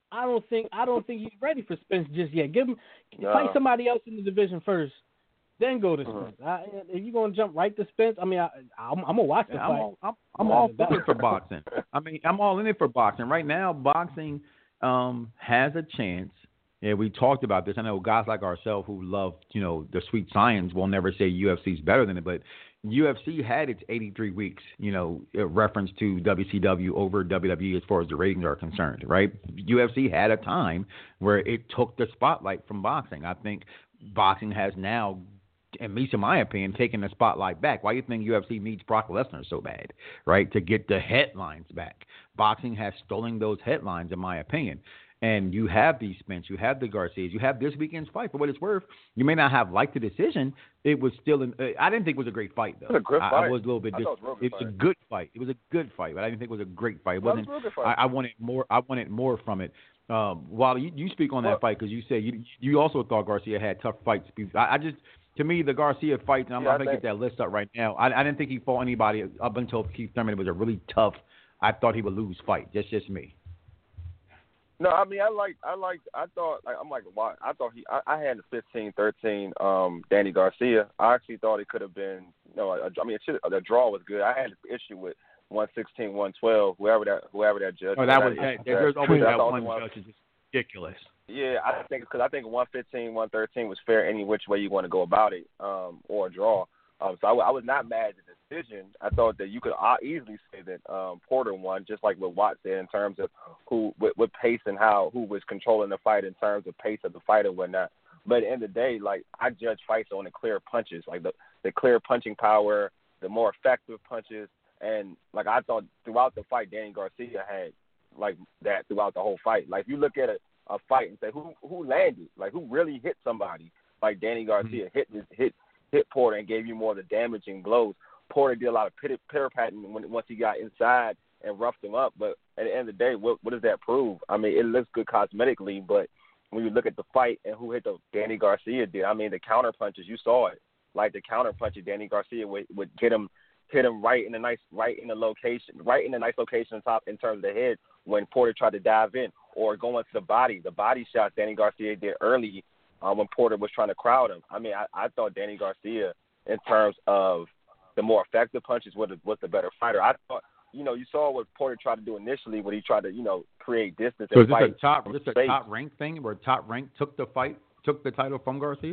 I don't think I don't think he's ready for Spence just yet. Give him No. fight somebody else in the division first, then go to Mhm. Spence. I, if you're gonna jump right to Spence, I mean, I, I'm, I'm gonna watch the Yeah, fight. I'm all, I'm, I'm all in it for boxing. I mean, I'm all in it for boxing. Right now, boxing um, has a chance. Yeah, we talked about this. I know guys like ourselves who love, you know, the sweet science will never say U F C is better than it, but U F C had its eighty-three weeks, you know, in reference to W C W over W W E as far as the ratings are concerned, right? U F C had a time where it took the spotlight from boxing. I think boxing has now, at least in my opinion, taken the spotlight back. Why do you think U F C needs Brock Lesnar so bad, right, to get the headlines back? Boxing has stolen those headlines, in my opinion. And you have these Spence, you have the Garcias, you have this weekend's fight. For what it's worth, you may not have liked the decision. It was still an, uh, I didn't think it was a great fight, though. It was a good I, fight. I was a little bit. I Dis- thought it was a real it good was a fight. good fight. It was a good fight, but I didn't think it was a great fight. It Well, wasn't. it was a real good I, fight. I wanted more. I wanted more from it. Um, Wally, you, you speak on that Well- fight because you said you you also thought Garcia had tough fights. I, I just. To me, the Garcia fight, and I'm, Yeah, I'm I going to think- get that list up right now. I, I didn't think he fought anybody up until Keith Thurman. It was a really tough, I thought he would lose fight. That's just me. No, I mean, I like, I like, I thought, like, I'm like, why? I thought he, I, I had the fifteen thirteen um, Danny Garcia. I actually thought it could have been, you know, a, I mean, it should, the draw was good. I had an issue with one sixteen, one twelve, whoever that, whoever that judge. Oh, that was I that, had- there's always I that thought one the one- judge is just ridiculous. Yeah, I think because I think one fifteen, one thirteen was fair any which way you want to go about it, um, or a draw. Um, so I, I was not mad at the decision. I thought that you could uh, easily say that um, Porter won, just like what Watt said in terms of who, with, with pace and how who was controlling the fight in terms of pace of the fight and whatnot. But at the end of the day, like I judge fights on the clear punches, like the the clear punching power, the more effective punches, and like I thought throughout the fight, Danny Garcia had like that throughout the whole fight. Like if you look at a, a fight and say who who landed, like who really hit somebody, like Danny Garcia mm-hmm. hit hit. hit Porter and gave you more of the damaging blows. Porter did a lot of pitter-patting when once he got inside and roughed him up. But at the end of the day, what, what does that prove? I mean, it looks good cosmetically, but when you look at the fight and who hit the Danny Garcia did, I mean, the counter punches, you saw it. Like the counter punches, Danny Garcia would, would get him, hit him right in the nice, right in the location, right in the nice location on top in terms of the head when Porter tried to dive in, or going to the body. The body shots Danny Garcia did early. Um, when Porter was trying to crowd him. I mean, I, I thought Danny Garcia, in terms of the more effective punches, was the, was the better fighter. I thought, you know, you saw what Porter tried to do initially when he tried to, you know, create distance. So and is this fight a top, from this a space. top rank thing where top rank took the fight, took the title from Garcia?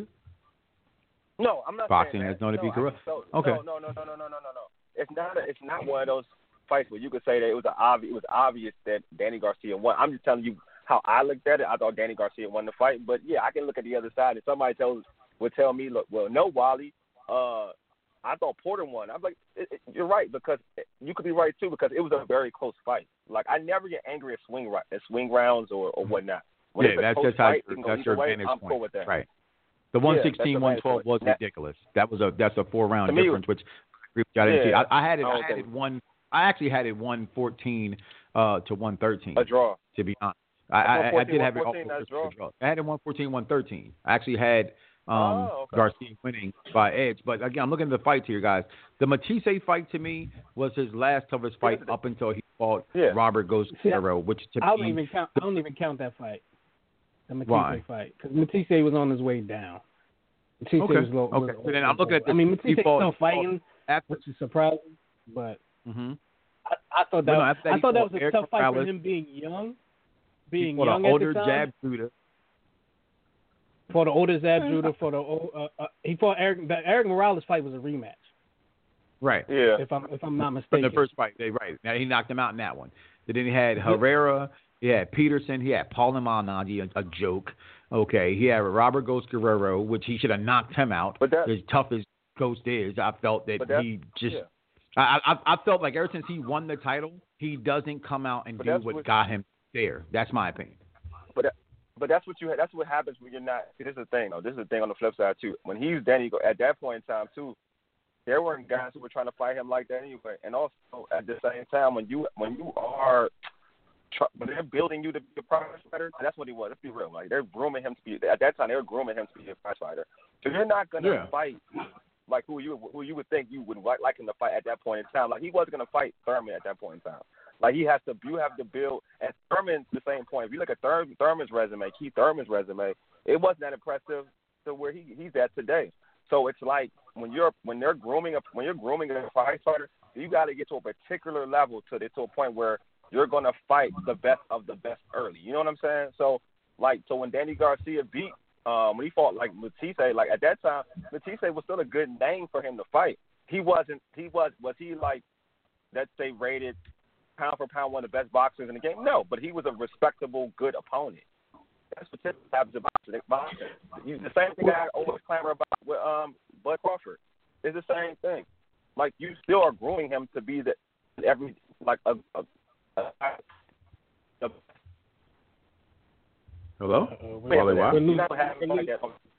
No, I'm not Boxing saying has that. known to no, be corrupt. So, Okay. No, no, no, no, no, no, no, no, no. It's not. A, it's not one of those fights where you could say that it was a obvious. It was obvious that Danny Garcia won. I'm just telling you how I looked at it. I thought Danny Garcia won the fight, but yeah, I can look at the other side. And somebody tells would tell me, look, well, no, Wally, uh, I thought Porter won. I'm like, it, it, you're right, because you could be right too, because it was a very close fight. Like I never get angry at swing at swing rounds or, or whatnot. When yeah, it's a that's close just how fight, your, it can go that's either your way, advantage I'm point. cool with that. Right. The one sixteen, yeah, one twelve was that, ridiculous. That was a that's a four round to me, difference, which I didn't see. yeah, I, I had it. I I, don't had think- it one. I actually had it one fourteen uh, to one thirteen. a draw. To be honest, I, I, I did have it. one fourteen, that's a draw. draw. I had it one fourteen, one thirteen. I actually had um, Oh, okay. Garcia winning by edge. But again, I'm looking at the fights here, guys. The Matisse fight to me was his last toughest fight up until he fought Yeah. Robert Ghost Guerrero, which to I don't me, even count. I don't even count that fight. The Matisse Why? fight, because Matisse was on his way down. Matisse Okay. was low. Okay. Was, So then I'm looking at I this. mean, He Matisse fought- still fighting, after. which is surprising, but Mm-hmm. I, I thought that Well, no, after that I he thought that fought was a Eric tough fight for Morales. him being young, He being fought young an older at the time. jab shooter. For the older Zab Judah, for the uh, uh, he fought Eric. The Eric Morales fight was a rematch, Right. Yeah. if I'm if I'm not From mistaken. the first fight, they right. Now he knocked him out in that one. Then he had Herrera, he had Peterson, he had Paul Malignaggi, a, a joke. Okay, he had Robert Ghost Guerrero, which he should have knocked him out. But that- as tough as Ghost is, I felt that But that- he just. yeah. I, I I felt like ever since he won the title, he doesn't come out and But do that's what what- got him there. That's my opinion. But that, but that's what you that's what happens when you're not. See, this is the thing though. This is the thing on the flip side too. When he's Danny at that point in time too, there weren't guys who were trying to fight him like that anyway. And also at the same time, when you when you are tr- when they're building you to be a prize fighter, that's what he was. Let's be real. Like they're grooming him to be at that time. They were grooming him to be a prize fighter. So you're not gonna Yeah. fight like who you who you would think you would like, like him to fight at that point in time. Like he wasn't gonna fight Thurman at that point in time. Like he has to, you have to build. And Thurman's the same point. If you look at Thur, Thurman's resume, Keith Thurman's resume, it wasn't that impressive to where he, he's at today. So it's like when you're when they're grooming a when you're grooming a fight fighter, you got to get to a particular level to to a point where you're gonna fight the best of the best early. You know what I'm saying? So like so when Danny Garcia beat um, when he fought like Matisse, like at that time Matisse was still a good name for him to fight. He wasn't. He was. Was he like let's say rated pound for pound one of the best boxers in the game? No, but he was a respectable, good opponent. That's what happens about boxing. The same thing I always clamor about with um, Bud Crawford. It's the same thing. Like you still are grooming him to be the every like a. a, a, a Hello. Uh, we're, Wally, we're, losing, we're, losing,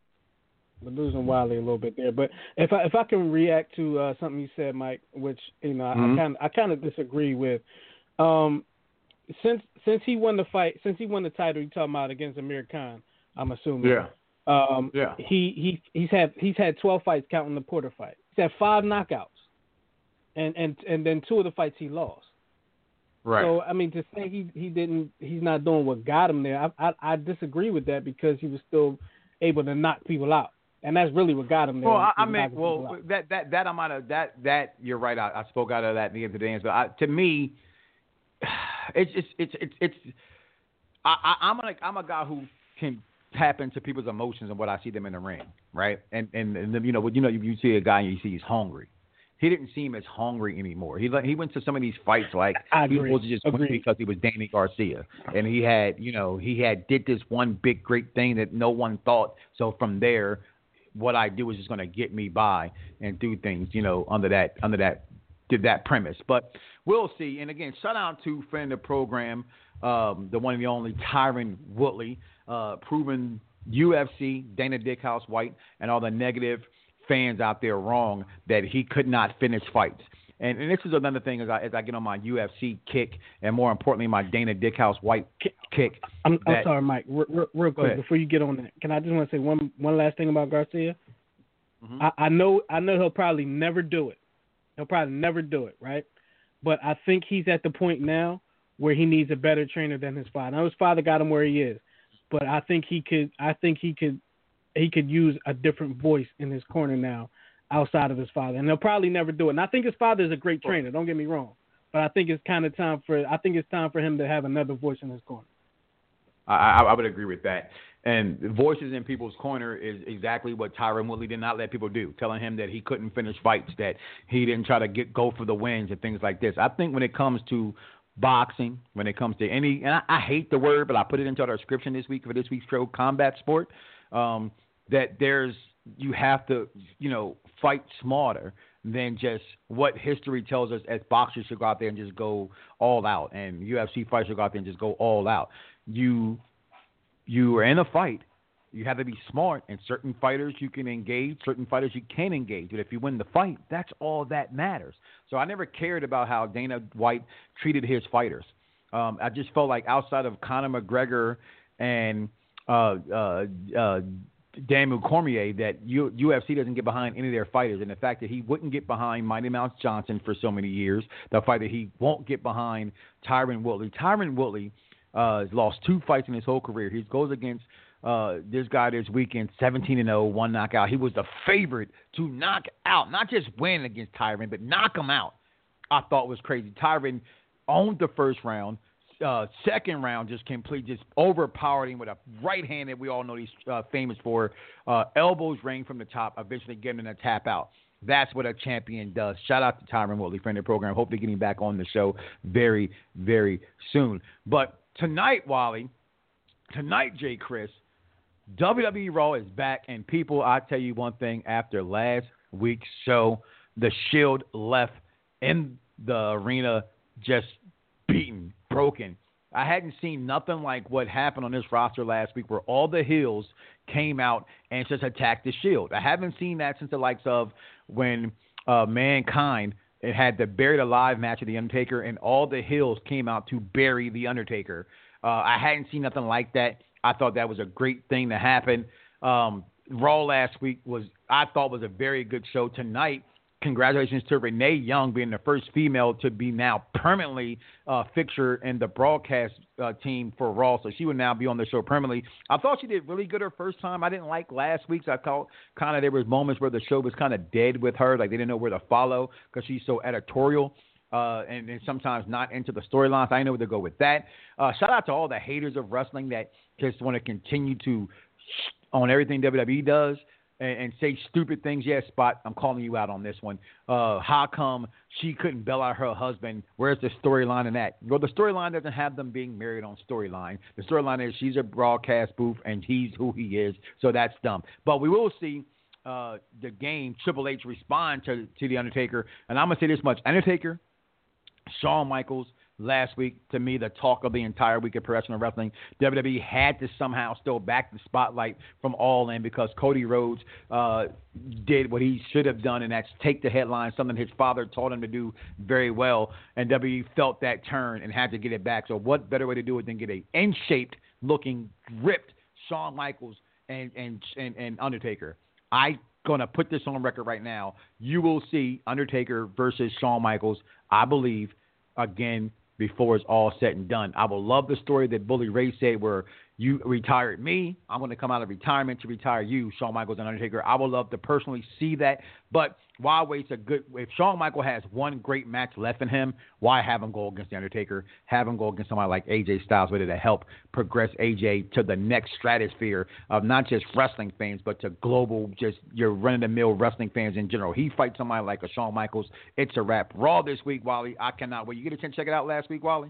we're losing Wiley a little bit there, but if I if I can react to uh, something you said, Mike, which you know mm-hmm. I kind I kind of disagree with. Um, Since since he won the fight, since he won the title, you talking about against Amir Khan, I'm assuming. Yeah. Um, yeah. He he he's had he's had twelve fights, counting the Porter fight. He's had five knockouts, and and and then two of the fights he lost. Right. So I mean, to say he he didn't he's not doing what got him there, I I, I disagree with that because he was still able to knock people out, and that's really what got him there. Well, I, I mean, well that that that I'm out of that that you're right. I, I spoke out of that in the end of the dance, but I, to me. It's it's it's it's, it's I, I, I'm like I'm a guy who can tap into people's emotions and what I see them in the ring, right? And and, and you know, you know, you see a guy and you see he's hungry. He didn't seem as hungry anymore. He he went to some of these fights like I he agree. was just Agreed. because he was Danny Garcia, and he had you know he had did this one big great thing that no one thought. So from there, what I do is just going to get me by and do things, you know, under that under that. Did that premise, but we'll see. And again, shout out to friend of the program, um, the one and the only Tyron Woodley, uh, proving U F C, Dana Dickhouse White, and all the negative fans out there wrong that he could not finish fights. And, and this is another thing as I, as I get on my U F C kick, and more importantly, my Dana Dickhouse White kick. I'm, that, I'm sorry, Mike. Real, real quick before you get on that, can I just want to say one one last thing about Garcia? Mm-hmm. I, I know I know he'll probably never do it. He'll probably never do it, right? But I think he's at the point now where he needs a better trainer than his father. Now his father got him where he is, but I think he could. I think he could. He could use a different voice in his corner now, outside of his father, and he'll probably never do it. And I think his father is a great trainer. Don't get me wrong, but I think it's kind of time for. I think it's time for him to have another voice in his corner. I, I would agree with that. And voices in people's corner is exactly what Tyron Woodley did not let people do, telling him that he couldn't finish fights, that he didn't try to get go for the wins and things like this. I think when it comes to boxing, when it comes to any, and I, I hate the word, but I put it into our description this week for this week's show, combat sport, um, that there's you have to, you know, fight smarter than just what history tells us as boxers should go out there and just go all out, and U F C fighters should go out there and just go all out. You you are in a fight. You have to be smart, and certain fighters you can engage, certain fighters you can't engage. But if you win the fight, that's all that matters. So I never cared about how Dana White treated his fighters. Um, I just felt like outside of Conor McGregor and uh, uh, uh, Daniel Cormier, that U- UFC doesn't get behind any of their fighters. And the fact that he wouldn't get behind Mighty Mouse Johnson for so many years, the fact that he won't get behind Tyron Woodley. Tyron Woodley uh, has lost two fights in his whole career. He goes against uh, this guy this weekend, seventeen and oh, one knockout. He was the favorite to knock out, not just win against Tyron, but knock him out. I thought was crazy. Tyron owned the first round. Uh, second round, just completely just overpowered him with a right hand that we all know he's uh, famous for. Uh, elbows rain from the top, eventually getting him to tap out. That's what a champion does. Shout out to Tyron Woodley, friend of the program. Hope to get him back on the show very, very soon. But tonight, Wally, tonight, J. Chris, W W E Raw is back, and people, I tell you one thing, after last week's show, the Shield left in the arena just beaten, broken. I hadn't seen nothing like what happened on this roster last week where all the heels came out and just attacked the Shield. I haven't seen that since the likes of when uh, Mankind it had the Buried Alive match with The Undertaker and all the heels came out to bury The Undertaker. Uh, I hadn't seen nothing like that. I thought that was a great thing to happen. Um, Raw last week was, I thought was a very good show. Tonight, congratulations to Renee Young being the first female to be now permanently uh, fixture in the broadcast uh, team for Raw. So she would now be on the show permanently. I thought she did really good her first time. I didn't like last week's. I thought kind of there was moments where the show was kind of dead with her. Like they didn't know where to follow because she's so editorial. Uh, and, and sometimes not into the storylines. I know where to go with that. Uh, shout out to all the haters of wrestling that just want to continue to on everything W W E does and, and say stupid things. Yeah, Spot, I'm calling you out on this one. Uh, how come she couldn't bail out her husband? Where's the storyline in that? Well, the storyline doesn't have them being married on storyline. The storyline is she's a broadcast booth and he's who he is, so that's dumb. But we will see uh, the game Triple H respond to, to The Undertaker. And I'm going to say this much. Undertaker, Shawn Michaels, last week, to me, the talk of the entire week of professional wrestling. W W E had to somehow still back the spotlight from All In because Cody Rhodes uh, did what he should have done, and that's take the headline, something his father taught him to do very well. And W W E felt that turn and had to get it back. So what better way to do it than get a N-shaped looking, ripped Shawn Michaels and, and, and, and Undertaker? I going to put this on record right now. You will see Undertaker versus Shawn Michaels, I believe, again, before it's all said and done. I will love the story that Bully Ray said where you retired me. I'm going to come out of retirement to retire you, Shawn Michaels and Undertaker. I would love to personally see that. But why waste a good – if Shawn Michaels has one great match left in him, why have him go against The Undertaker? Have him go against somebody like A J Styles with it to help progress A J to the next stratosphere of not just wrestling fans, but to global, just your run-of-the-mill wrestling fans in general. He fights somebody like a Shawn Michaels. It's a wrap. Raw this week, Wally. I cannot wait. You get a chance to check it out last week, Wally?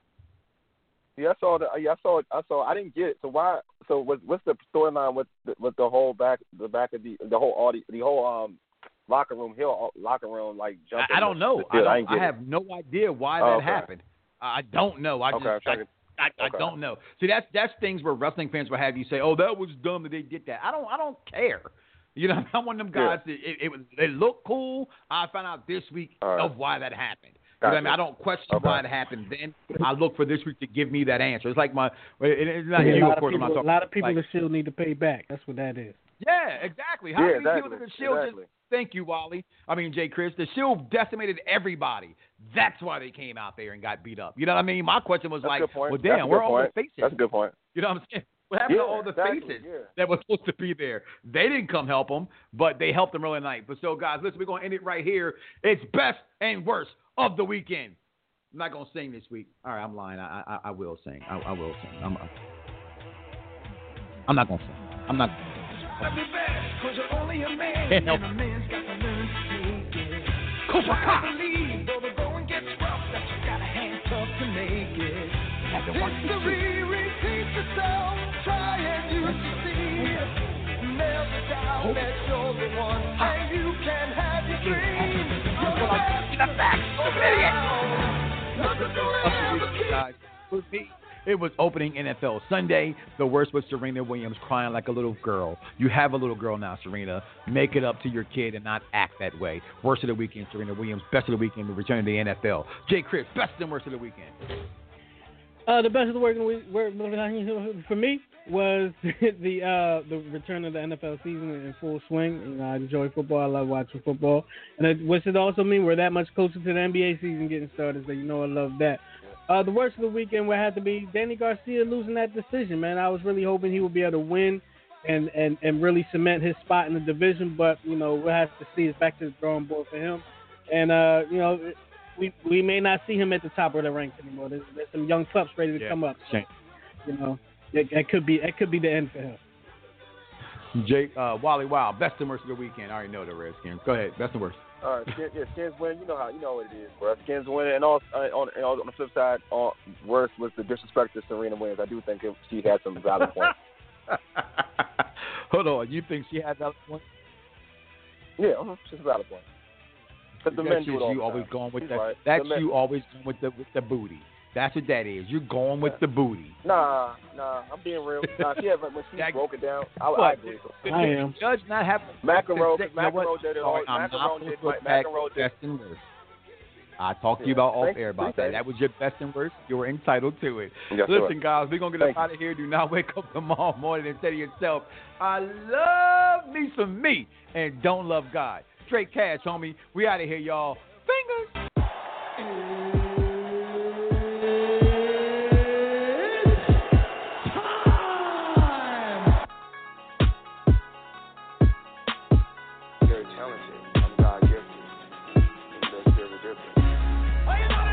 Yeah, I saw the. Yeah, I saw it. I saw. I didn't get it. So why? So what's what's the storyline with the, with the whole back the back of the the whole audio the whole um locker room hill locker room like jumping? I, I don't know. I, don't, I, I have it. no idea why oh, that okay. happened. I don't know. I okay, just I, I, I okay. don't know. See, that's that's things where wrestling fans will have you say, "Oh, that was dumb that they did that." I don't I don't care. You know, I'm one of them guys yeah. that it, it was it looked cool. I found out this week right. of why that happened. Gotcha. You know what I mean? I don't question okay. why it happened then. I look for this week to give me that answer. It's like my, it's not yeah, you, a of course. Of people, I'm not talking a lot of people like, that still need to pay back. That's what that is. Yeah, exactly. How yeah, many exactly. people did the Shield exactly. just, thank you, Wally. I mean, Jay Chris. The Shield decimated everybody. That's why they came out there and got beat up. You know what I mean? My question was That's like, well, damn, we're all the faces. That's a good point. You know what I'm saying? What happened yeah, to all the exactly, faces yeah. that were supposed to be there? They didn't come help them, but they helped them early night. But so, guys, listen, we're going to end it right here. It's best and worst of the weekend. I'm not going to sing this week. All right, I'm lying. I I, I will sing. I, I will sing. I'm, I'm not going to sing. I'm not. Can't help it. Cobra Kai. History repeats itself. Try and you succeed. Never doubt that you're the one, and you can have your dreams. Get back, idiot. Guys, with me, it was opening N F L Sunday. The worst was Serena Williams crying like a little girl. You have a little girl now, Serena. Make it up to your kid and not act that way. Worst of the weekend, Serena Williams. Best of the weekend, the return of the N F L. Jay Chris, best and worst of the weekend. Uh, the best of the work for me was the uh, the return of the N F L season in full swing. You know, I enjoy football. I love watching football. And it, what's it also mean? We're that much closer to the N B A season getting started, so you know I love that. Uh, the worst of the weekend would have to be Danny Garcia losing that decision, man. I was really hoping he would be able to win and, and, and really cement his spot in the division, but, you know, we'll have to see. It's back to the drawing board for him. And, uh, you know, we we may not see him at the top of the ranks anymore. There's, there's some young pups ready to yeah. come up. So, you know, it, it could be it could be the end for him. Jay, uh, Wally Wow, best and worst of the weekend. I already know the Redskins. Go ahead, best and worst. All right, Skins, yeah, Skins win. You know how you know what it is, bro. Skins win, and also uh, on, and on the flip side, uh, worse was the disrespect to Serena Williams. I do think it, she had some valid points. Hold on, you think she had valid points? Yeah, uh-huh. She's a valid point. But the men do it all you the always time. going with She's the, right. that's the you always going with the with the booty. That's what that is. You're going with yeah. the booty. Nah, nah, I'm being real. Nah, she had, when she that, broke it down, I, what, I agree. The, I am. Judge not have McEnroe, you know McEnroe did it all. I'm McEnroe not did, put back McEnroe did. best and worst. I talked to you Yeah. about off Thank air about you. that. That was your best and worst. You were entitled to it. Yes, Listen, sir. guys, we're going to get Thank up out of here. Do not wake up tomorrow morning and say to yourself, I love me some me and don't love God. straight cash, homie. We out of here, y'all. Fingers. Very talented. I'm God gifted. And that's very different.